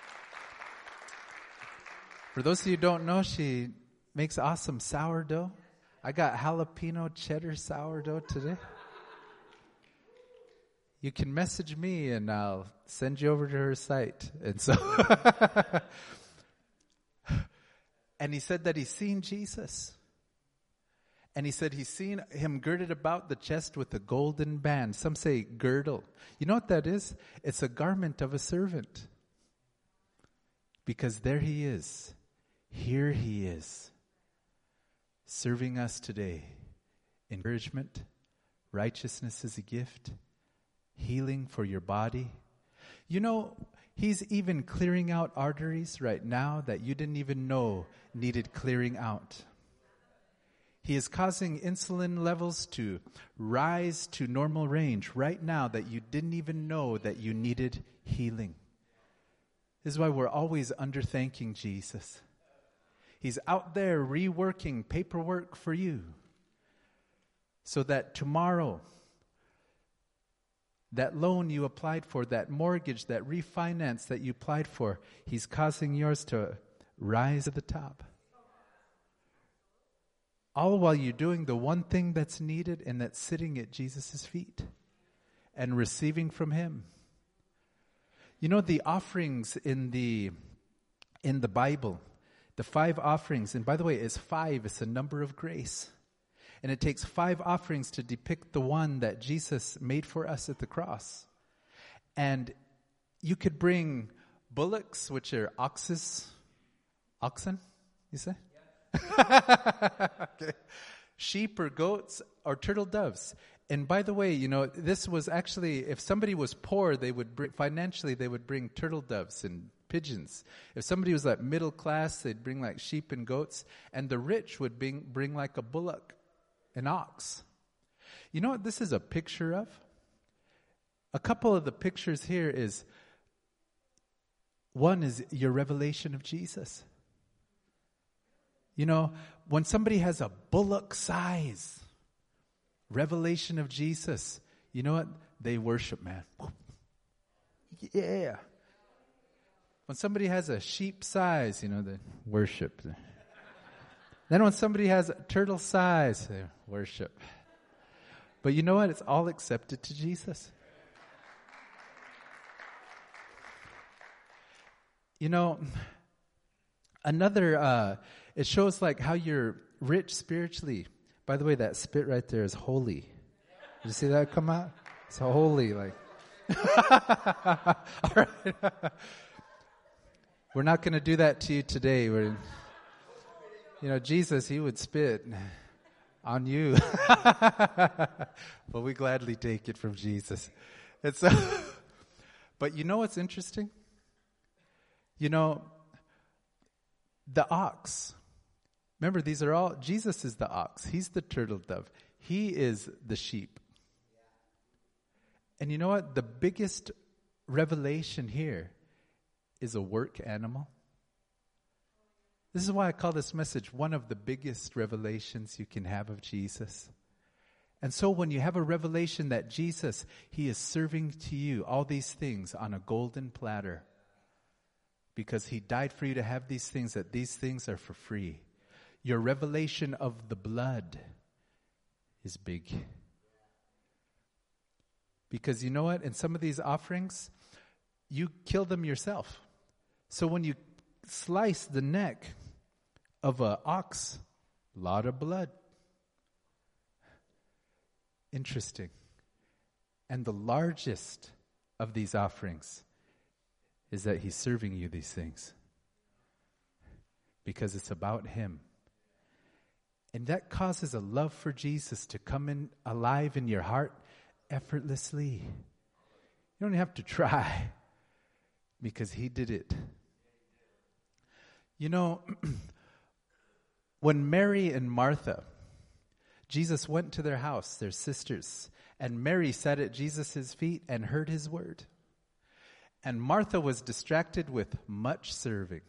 For those of you who don't know, she makes awesome sourdough. I got jalapeno cheddar sourdough today. You can message me and I'll send you over to her site. And so, and he said that he's seen Jesus. And he said he's seen him girded about the chest with a golden band. Some say girdle. You know what that is? It's a garment of a servant. Because there he is. Here he is. Serving us today. Encouragement. Righteousness is a gift. Healing for your body. You know, he's even clearing out arteries right now that you didn't even know needed clearing out. He is causing insulin levels to rise to normal range right now that you didn't even know that you needed healing. This is why we're always under-thanking Jesus. He's out there reworking paperwork for you so that tomorrow, that loan you applied for, that mortgage, that refinance that you applied for, he's causing yours to rise to the top. All while you're doing the one thing that's needed, and that's sitting at Jesus' feet and receiving from him. You know, the offerings in the in the Bible, the five offerings, and by the way, it's five, it's a number of grace. And it takes five offerings to depict the one that Jesus made for us at the cross. And you could bring bullocks, which are oxes, oxen, you say? Okay. Sheep or goats or turtle doves. And by the way, you know, this was actually, if somebody was poor, they would bring, financially, they would bring turtle doves and pigeons. If somebody was like middle class, they'd bring like sheep and goats. And the rich would bring, bring like a bullock, an ox. You know what this is a picture of? A couple of the pictures here is, one is your revelation of Jesus. You know, when somebody has a bullock size revelation of Jesus, you know what? They worship, man. Yeah. When somebody has a sheep size, you know, they worship. Then when somebody has a turtle size, they worship. But you know what? It's all accepted to Jesus. You know, another, uh, it shows like how you're rich spiritually. By the way, that spit right there is holy. Did you see that come out? It's holy, like. All right. We're not going to do that to you today. We're, you know, Jesus, he would spit on you. But we gladly take it from Jesus. It's, uh, but you know what's interesting? You know, the ox. Remember, these are all, Jesus is the ox. He's the turtle dove. He is the sheep. And you know what? The biggest revelation here is a work animal. This is why I call this message one of the biggest revelations you can have of Jesus. And so when you have a revelation that Jesus, he is serving to you all these things on a golden platter, because he died for you to have these things, that these things are for free. Your revelation of the blood is big. Because you know what? In some of these offerings, you kill them yourself. So when you slice the neck of an ox, a lot of blood. Interesting. And the largest of these offerings is that he's serving you these things. Because it's about him. And that causes a love for Jesus to come in alive in your heart effortlessly. You don't have to try because he did it. You know, when Mary and Martha, Jesus went to their house, their sisters, and Mary sat at Jesus' feet and heard his word. And Martha was distracted with much serving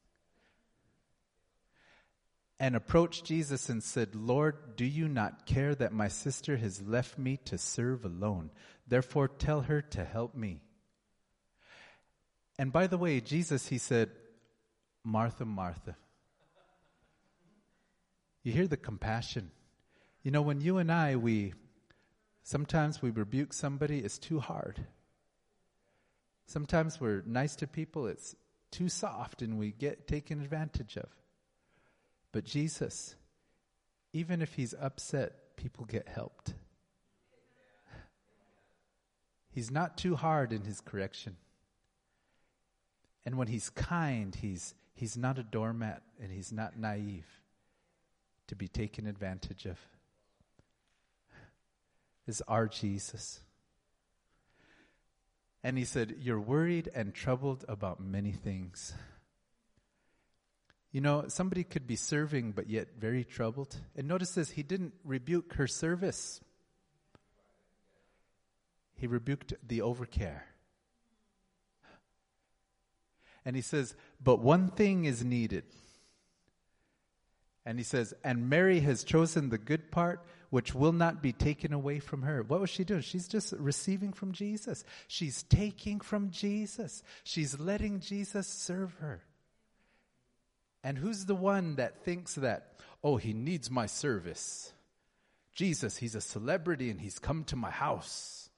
and approached Jesus and said, Lord, do you not care that my sister has left me to serve alone? Therefore, tell her to help me. And by the way, Jesus, he said, Martha, Martha. You hear the compassion. You know, when you and I, we, sometimes we rebuke somebody, it's too hard. Sometimes we're nice to people, it's too soft and we get taken advantage of. But Jesus, even if he's upset, people get helped. He's not too hard in his correction. And when he's kind, he's he's not a doormat and he's not naive to be taken advantage of. This is our Jesus. And he said, you're worried and troubled about many things. You know, somebody could be serving but yet very troubled. And notice this, he didn't rebuke her service. He rebuked the overcare. And he says, but one thing is needed. And he says, and Mary has chosen the good part, which will not be taken away from her. What was she doing? She's just receiving from Jesus. She's taking from Jesus. She's letting Jesus serve her. And who's the one that thinks that, oh, he needs my service? Jesus, he's a celebrity and he's come to my house.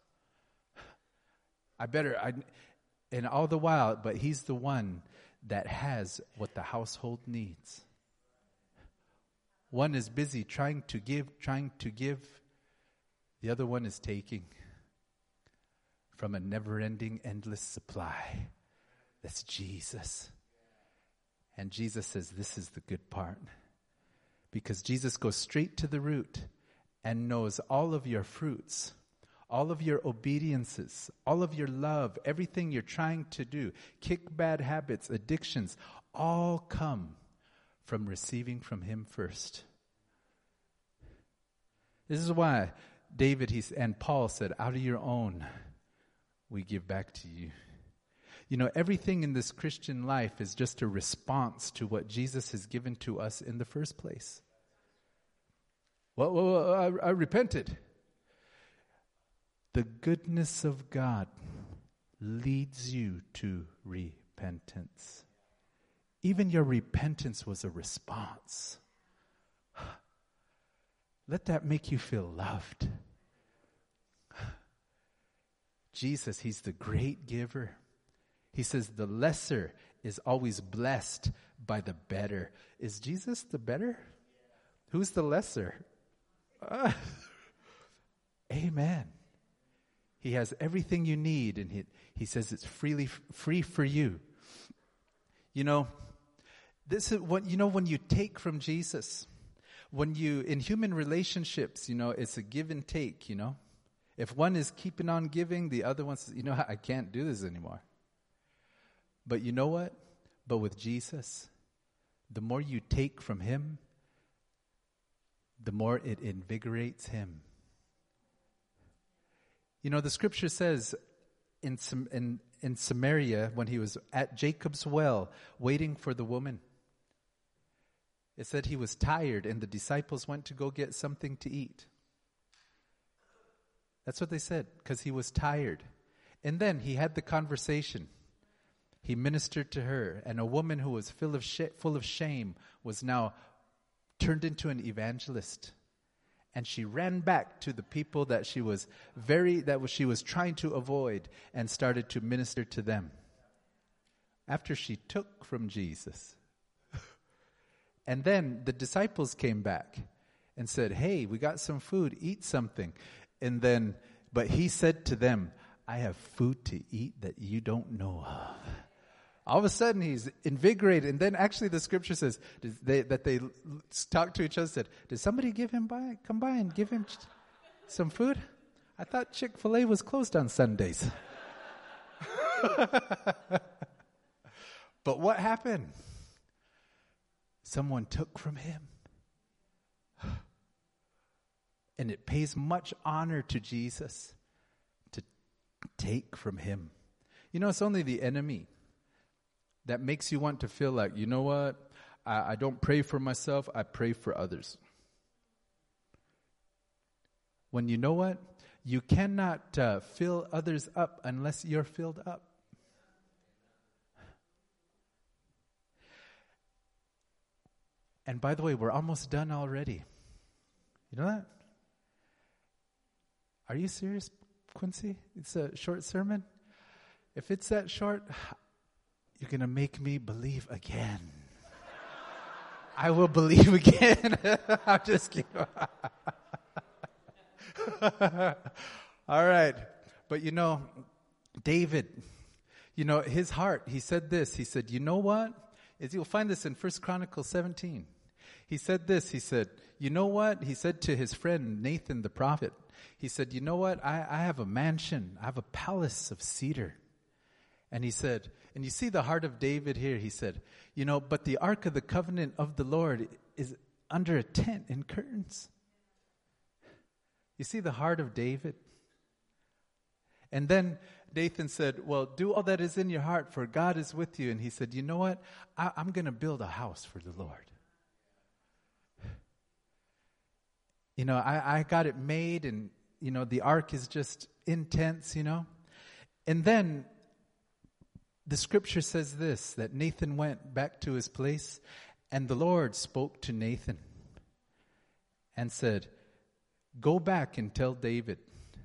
I better, I, and all the while, but he's the one that has what the household needs. One is busy trying to give, trying to give. The other one is taking from a never-ending, endless supply. That's Jesus. And Jesus says, this is the good part. Because Jesus goes straight to the root and knows all of your fruits, all of your obediences, all of your love, everything you're trying to do, kick bad habits, addictions, all come from receiving from him first. This is why David he's, and Paul said, out of your own, we give back to you. You know, everything in this Christian life is just a response to what Jesus has given to us in the first place. Well, well, well I, I repented. The goodness of God leads you to repentance. Even your repentance was a response. Let that make you feel loved. Jesus, he's the great giver. He says the lesser is always blessed by the better. Is Jesus the better? Who's the lesser? Uh, amen. He has everything you need, and he, he says it's freely free for you. You know, this is what you know when you take from Jesus. When you in human relationships, you know, it's a give and take. You know, if one is keeping on giving, the other one says, "You know, I can't do this anymore." But you know what? But with Jesus, the more you take from him, the more it invigorates him. You know, the scripture says in, in, in Samaria, when he was at Jacob's well, waiting for the woman, it said he was tired and the disciples went to go get something to eat. That's what they said, because he was tired. And then he had the conversation. He ministered to her, and a woman who was full of sh- full of shame was now turned into an evangelist. And she ran back to the people that she was very that was, she was trying to avoid and started to minister to them. After she took from Jesus. And then the disciples came back and said, "Hey, we got some food, eat something." And then but he said to them, "I have food to eat that you don't know of." All of a sudden, he's invigorated. And then actually the scripture says they, that they talked to each other and said, did somebody give him by, come by and give him some food? I thought Chick-fil-A was closed on Sundays. But what happened? Someone took from him. And it pays much honor to Jesus to take from him. You know, it's only the enemy that makes you want to feel like, you know what? I, I don't pray for myself, I pray for others. When you know what? You cannot uh, fill others up unless you're filled up. And by the way, we're almost done already. You know that? Are you serious, Quincy? It's a short sermon? If it's that short, you're going to make me believe again. I will believe again. I'm just kidding. All right. But you know, David, you know, his heart, he said this. He said, you know what? Is you'll find this in First Chronicles seventeen. He said this. He said, you know what? He said to his friend Nathan the prophet, he said, you know what? I, I have a mansion. I have a palace of cedar. And he said, and you see the heart of David here. He said, you know, but the Ark of the Covenant of the Lord is under a tent in curtains. You see the heart of David? And then Nathan said, well, do all that is in your heart, for God is with you. And he said, you know what? I, I'm going to build a house for the Lord. You know, I, I got it made, and, you know, the ark is just intense, you know. And then the scripture says this, that Nathan went back to his place, and the Lord spoke to Nathan and said, go back and tell David,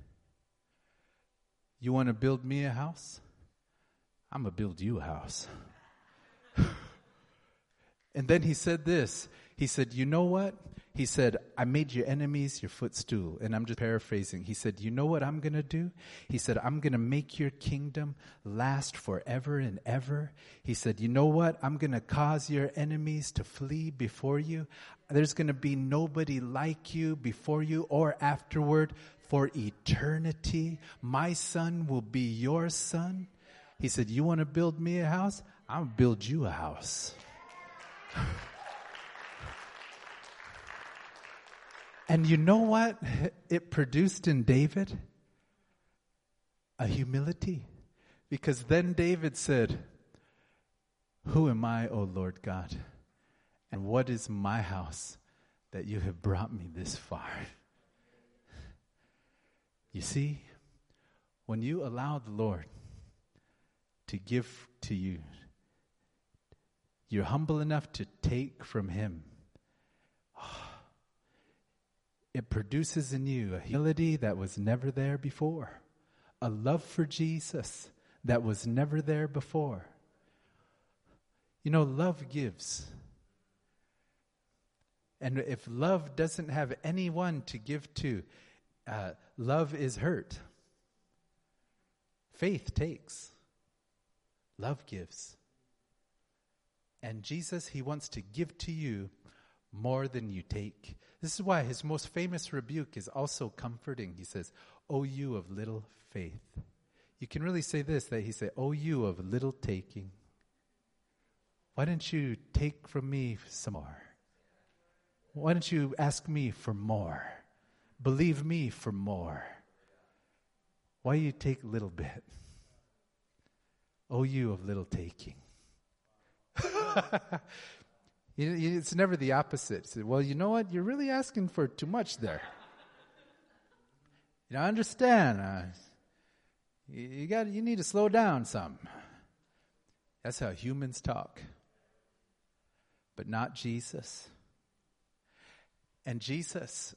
you want to build me a house? I'm going to build you a house. And then he said this. He said, you know what? He said, I made your enemies your footstool. And I'm just paraphrasing. He said, you know what I'm going to do? He said, I'm going to make your kingdom last forever and ever. He said, you know what? I'm going to cause your enemies to flee before you. There's going to be nobody like you before you or afterward for eternity. My son will be your son. He said, you want to build me a house? I'll build you a house. And you know what it produced in David? A humility. Because then David said, who am I, O Lord God? And what is my house that you have brought me this far? You see, when you allow the Lord to give to you, you're humble enough to take from him. It produces in you a humility that was never there before. A love for Jesus that was never there before. You know, love gives. And if love doesn't have anyone to give to, uh, love is hurt. Faith takes. Love gives. And Jesus, he wants to give to you more than you take. This is why his most famous rebuke is also comforting. He says, "O you of little faith." You can really say this, that he said, "O you of little taking. Why don't you take from me some more? Why don't you ask me for more? Believe me for more. Why you take a little bit? O you of little taking." It's never the opposite. Well, you know what? You're really asking for too much there. You know, I understand. Uh, you, you got. You need to slow down some. That's how humans talk. But not Jesus. And Jesus,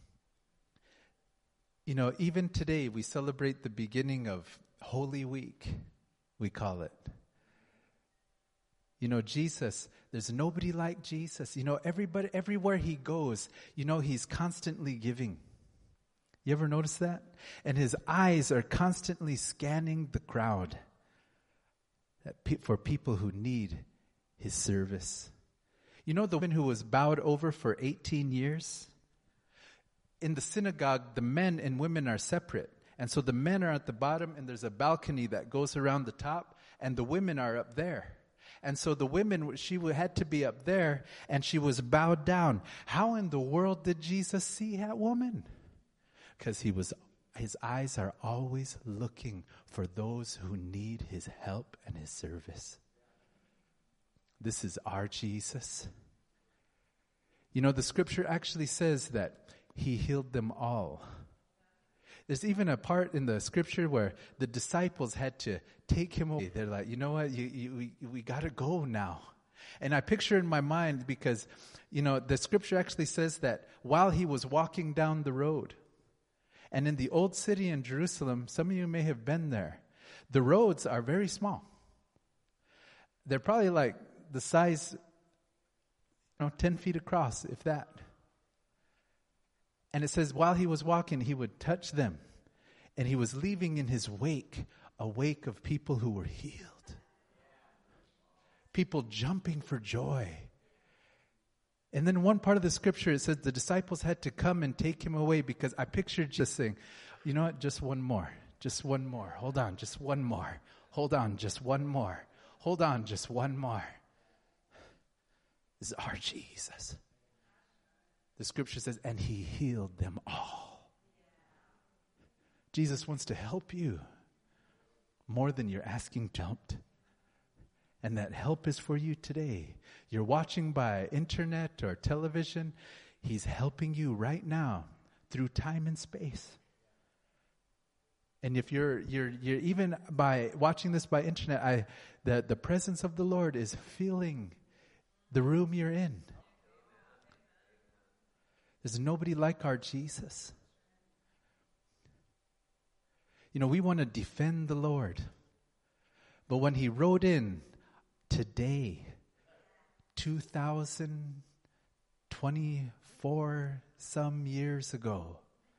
you know, even today we celebrate the beginning of Holy Week, we call it. You know, Jesus, there's nobody like Jesus. You know, everybody, everywhere he goes, you know, he's constantly giving. You ever notice that? And his eyes are constantly scanning the crowd. that pe- for people who need his service. You know the woman who was bowed over for eighteen years? In the synagogue, the men and women are separate. And so the men are at the bottom, and there's a balcony that goes around the top, and the women are up there. And so the women, she had to be up there, and she was bowed down. How in the world did Jesus see that woman? Because he was, his eyes are always looking for those who need his help and his service. This is our Jesus. You know, the scripture actually says that he healed them all. There's even a part in the scripture where the disciples had to take him away. They're like, you know what, you, you, we, we got to go now. And I picture in my mind because, you know, the scripture actually says that while he was walking down the road, and in the old city in Jerusalem, some of you may have been there, the roads are very small. They're probably like the size, you know, ten feet across, if that. And it says while he was walking, he would touch them. And he was leaving in his wake a wake of people who were healed. People jumping for joy. And then one part of the scripture, it says the disciples had to come and take him away because I pictured just saying, you know what, just one more, just one more. Hold on, just one more. Hold on, just one more. Hold on, just one more. This is our Jesus. The scripture says, and he healed them all. Jesus wants to help you more than you're asking helped. And that help is for you today. You're watching by internet or television. He's helping you right now through time and space. And if you're you're you're even by watching this by internet, I the, the presence of the Lord is filling the room you're in. There's nobody like our Jesus. You know, we want to defend the Lord. But when he rode in today, two thousand twenty-four some years ago,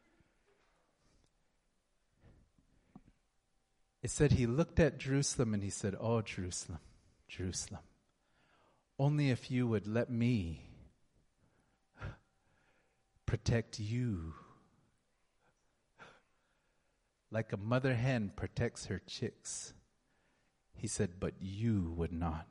it said he looked at Jerusalem and he said, oh, Jerusalem, Jerusalem, only if you would let me protect you like a mother hen protects her chicks. He said, but you would not.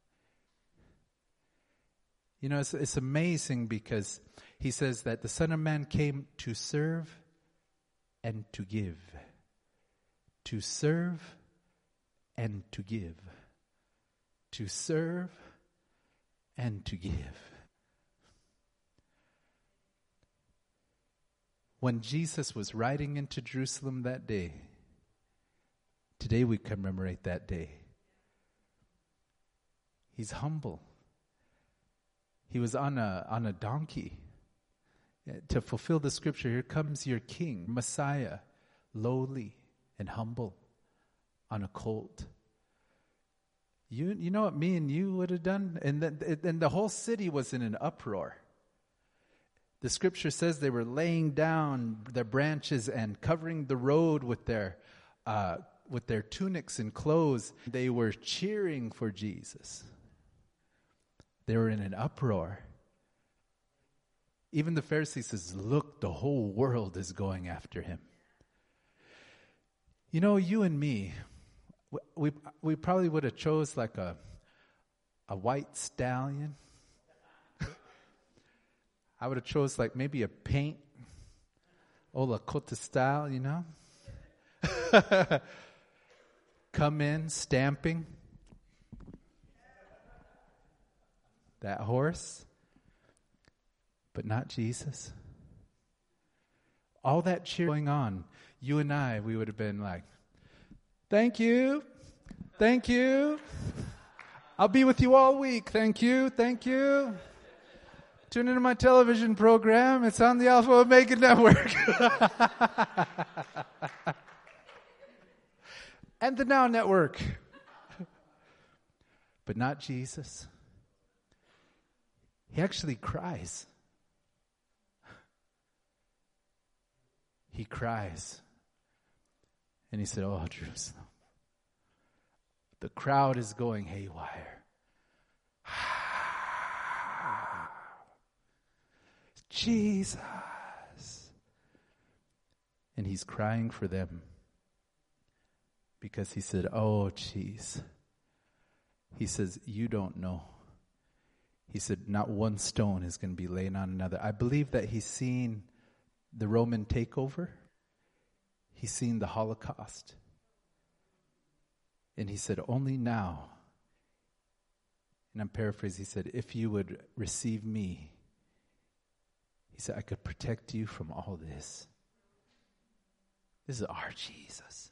You know, it's, it's amazing because he says that the Son of Man came to serve and to give. To serve and to give. To serve and to give. When Jesus was riding into Jerusalem that day, today we commemorate that day. He's humble. He was on a on a donkey. To fulfill the scripture, here comes your king, Messiah, lowly and humble, on a colt. You you know what me and you would have done? And the, and the whole city was in an uproar. The scripture says they were laying down their branches and covering the road with their uh, with their tunics and clothes. They were cheering for Jesus. They were in an uproar. Even the Pharisees says, look, the whole world is going after him. You know, you and me, we we probably would have chose like a a white stallion. I would have chose like maybe a paint, Ola Kota style, you know. Come in, stamping. That horse. But not Jesus. All that cheer going on, you and I, we would have been like, thank you, thank you. I'll be with you all week. Thank you, thank you. Tune into my television program. It's on the Alpha Omega Network. And the Now Network. But not Jesus. He actually cries. He cries. And he said, oh, Jerusalem, The crowd is going haywire. Jesus. And he's crying for them because he said, oh, jeez. He says, you don't know. He said, not one stone is going to be laying on another. I believe that he's seen the Roman takeover. He's seen the Holocaust. And he said, only now, and I'm paraphrasing, he said, if you would receive me, he said, I could protect you from all this. This is our Jesus.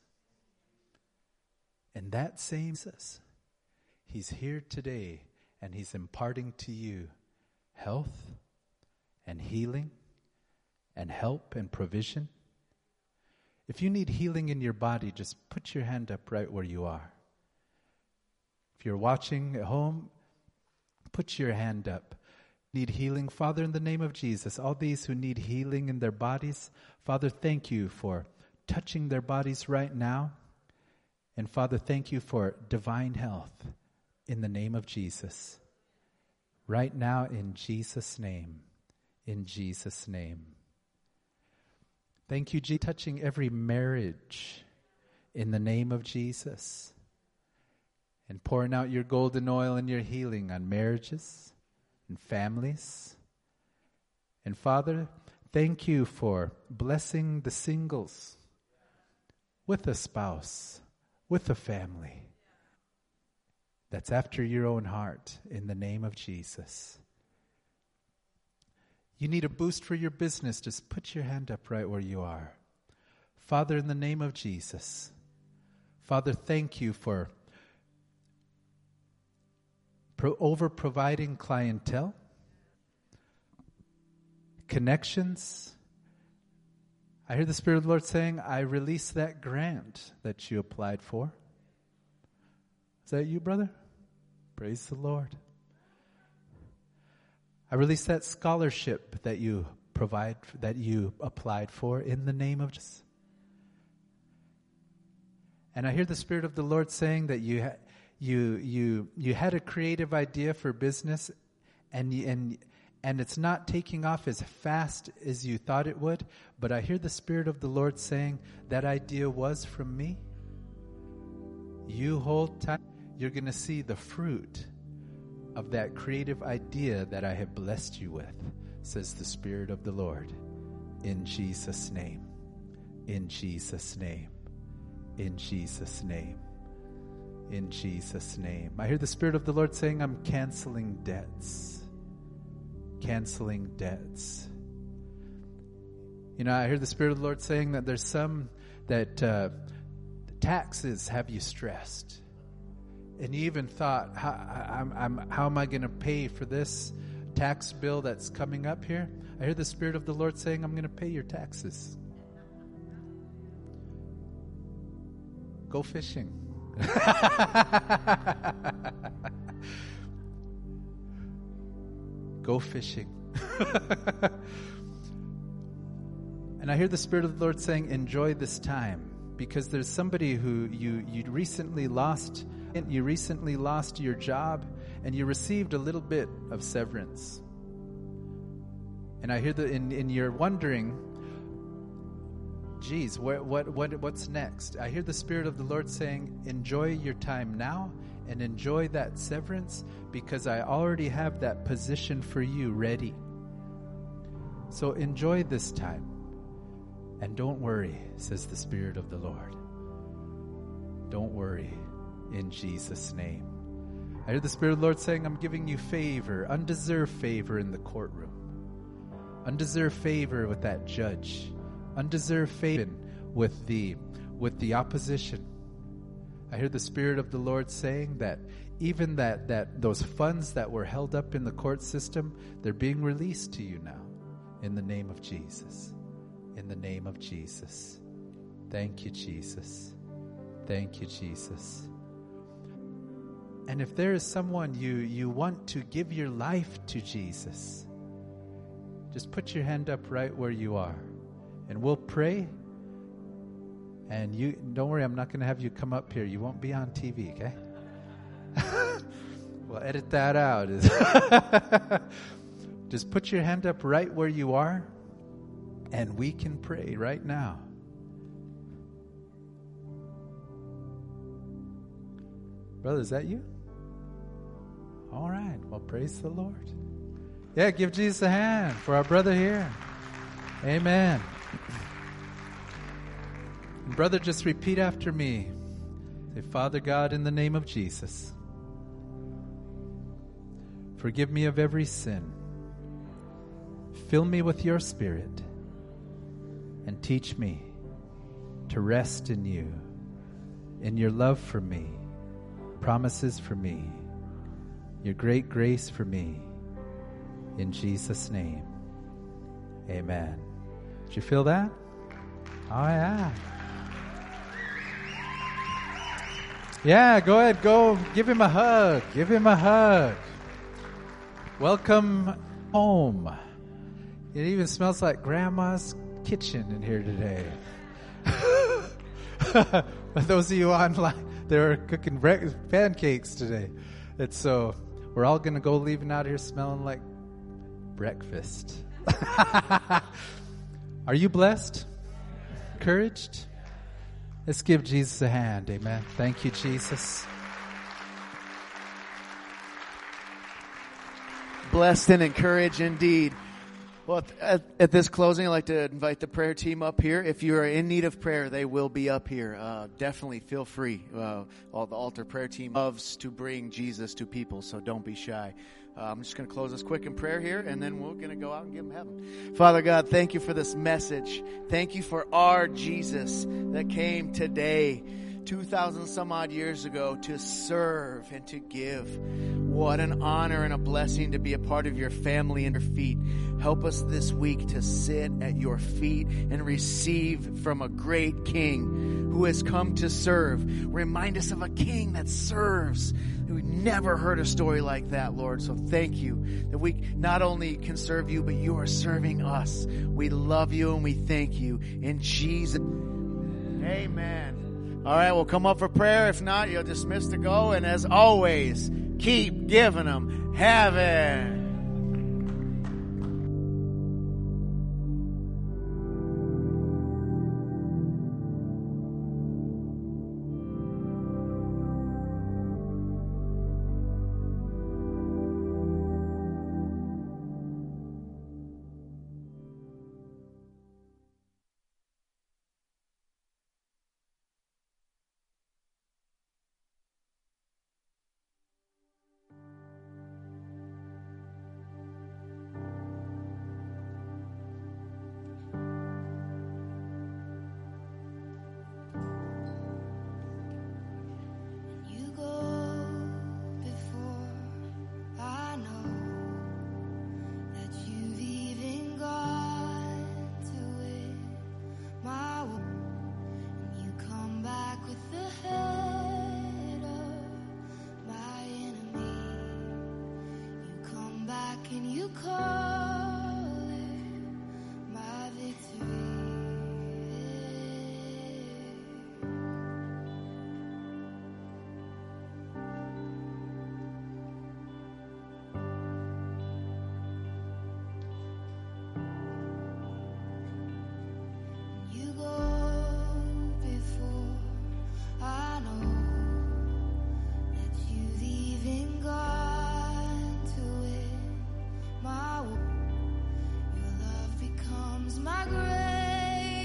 And that same Jesus, he's here today, and he's imparting to you health and healing and help and provision. If you need healing in your body, just put your hand up right where you are. If you're watching at home, put your hand up. Need healing, Father, in the name of Jesus, all these who need healing in their bodies, Father, thank you for touching their bodies right now. And Father, thank you for divine health in the name of Jesus. Right now, in Jesus' name. In Jesus' name. Thank you, Jesus, touching every marriage in the name of Jesus. And pouring out your golden oil and your healing on marriages and families. And Father, thank you for blessing the singles with a spouse, with a family that's after your own heart in the name of Jesus. You need a boost for your business, just put your hand up right where you are. Father, in the name of Jesus, Father, thank you for pro- over-providing clientele, connections. I hear the Spirit of the Lord saying, I release that grant that you applied for. Is that you, brother? Praise the Lord. I release that scholarship that you provide, that you applied for in the name of Jesus. And I hear the Spirit of the Lord saying that you ha- you you you had a creative idea for business, and you, and and it's not taking off as fast as you thought it would. But I hear the Spirit of the Lord saying that idea was from me. You hold tight. You're going to see the fruit of that creative idea that I have blessed you with, says the Spirit of the Lord. In Jesus' name. In Jesus' name. In Jesus' name. In Jesus' name. I hear the Spirit of the Lord saying, I'm canceling debts. Canceling debts. You know, I hear the Spirit of the Lord saying that there's some that uh, taxes have you stressed. And you even thought, how, I'm, I'm, how am I going to pay for this tax bill that's coming up here? I hear the Spirit of the Lord saying, I'm going to pay your taxes. Go fishing. Go fishing. And I hear the Spirit of the Lord saying, enjoy this time. Because there's somebody who you, you recently lost You recently lost your job, and you received a little bit of severance. And I hear that, in, in you're wondering, geez, what, what, what, what's next? I hear the Spirit of the Lord saying, enjoy your time now, and enjoy that severance, because I already have that position for you ready. So enjoy this time, and don't worry, says the Spirit of the Lord. Don't worry. In Jesus' name. I hear the Spirit of the Lord saying, I'm giving you favor, undeserved favor in the courtroom. Undeserved favor with that judge. Undeserved favor with the, with the opposition. I hear the Spirit of the Lord saying that even that, that those funds that were held up in the court system, they're being released to you now. In the name of Jesus. In the name of Jesus. Thank you, Jesus. Thank you, Jesus. And if there is someone you, you want to give your life to Jesus, just put your hand up right where you are. And we'll pray. And you don't worry, I'm not going to have you come up here. You won't be on T V, okay? We'll edit that out. Just put your hand up right where you are, and we can pray right now. Brother, is that you? All right. Well, praise the Lord. Yeah, give Jesus a hand for our brother here. Amen. And brother, just repeat after me. Say, Father God, in the name of Jesus, forgive me of every sin. Fill me with your Spirit and teach me to rest in you, in your love for me, promises for me, your great grace for me. In Jesus' name, amen. Did you feel that? Oh, yeah. Yeah, go ahead, go give him a hug. Give him a hug. Welcome home. It even smells like Grandma's kitchen in here today. For those of you online, they're cooking bre- pancakes today. And so we're all going to go leaving out here smelling like breakfast. Are you blessed? Encouraged? Let's give Jesus a hand. Amen. Thank you, Jesus. Blessed and encouraged indeed. Well, at, at this closing, I'd like to invite the prayer team up here. If you are in need of prayer, they will be up here. Uh, definitely feel free. Uh, all the altar prayer team loves to bring Jesus to people, so don't be shy. Uh, I'm just going to close this quick in prayer here, and then we're going to go out and give them heaven. Father God, thank you for this message. Thank you for our Jesus that came today, two thousand some odd years ago, to serve and to give. What an honor and a blessing to be a part of your family and your feet. Help us this week to sit at your feet and receive from a great King who has come to serve. Remind us of a King that serves. We've never heard a story like that, Lord. So thank you that we not only can serve you, but you are serving us. We love you and we thank you. In Jesus' name. Amen. All right, we'll come up for prayer. If not, you'll dismiss to go. And as always, keep giving them heaven.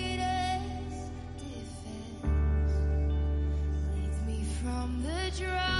From the dry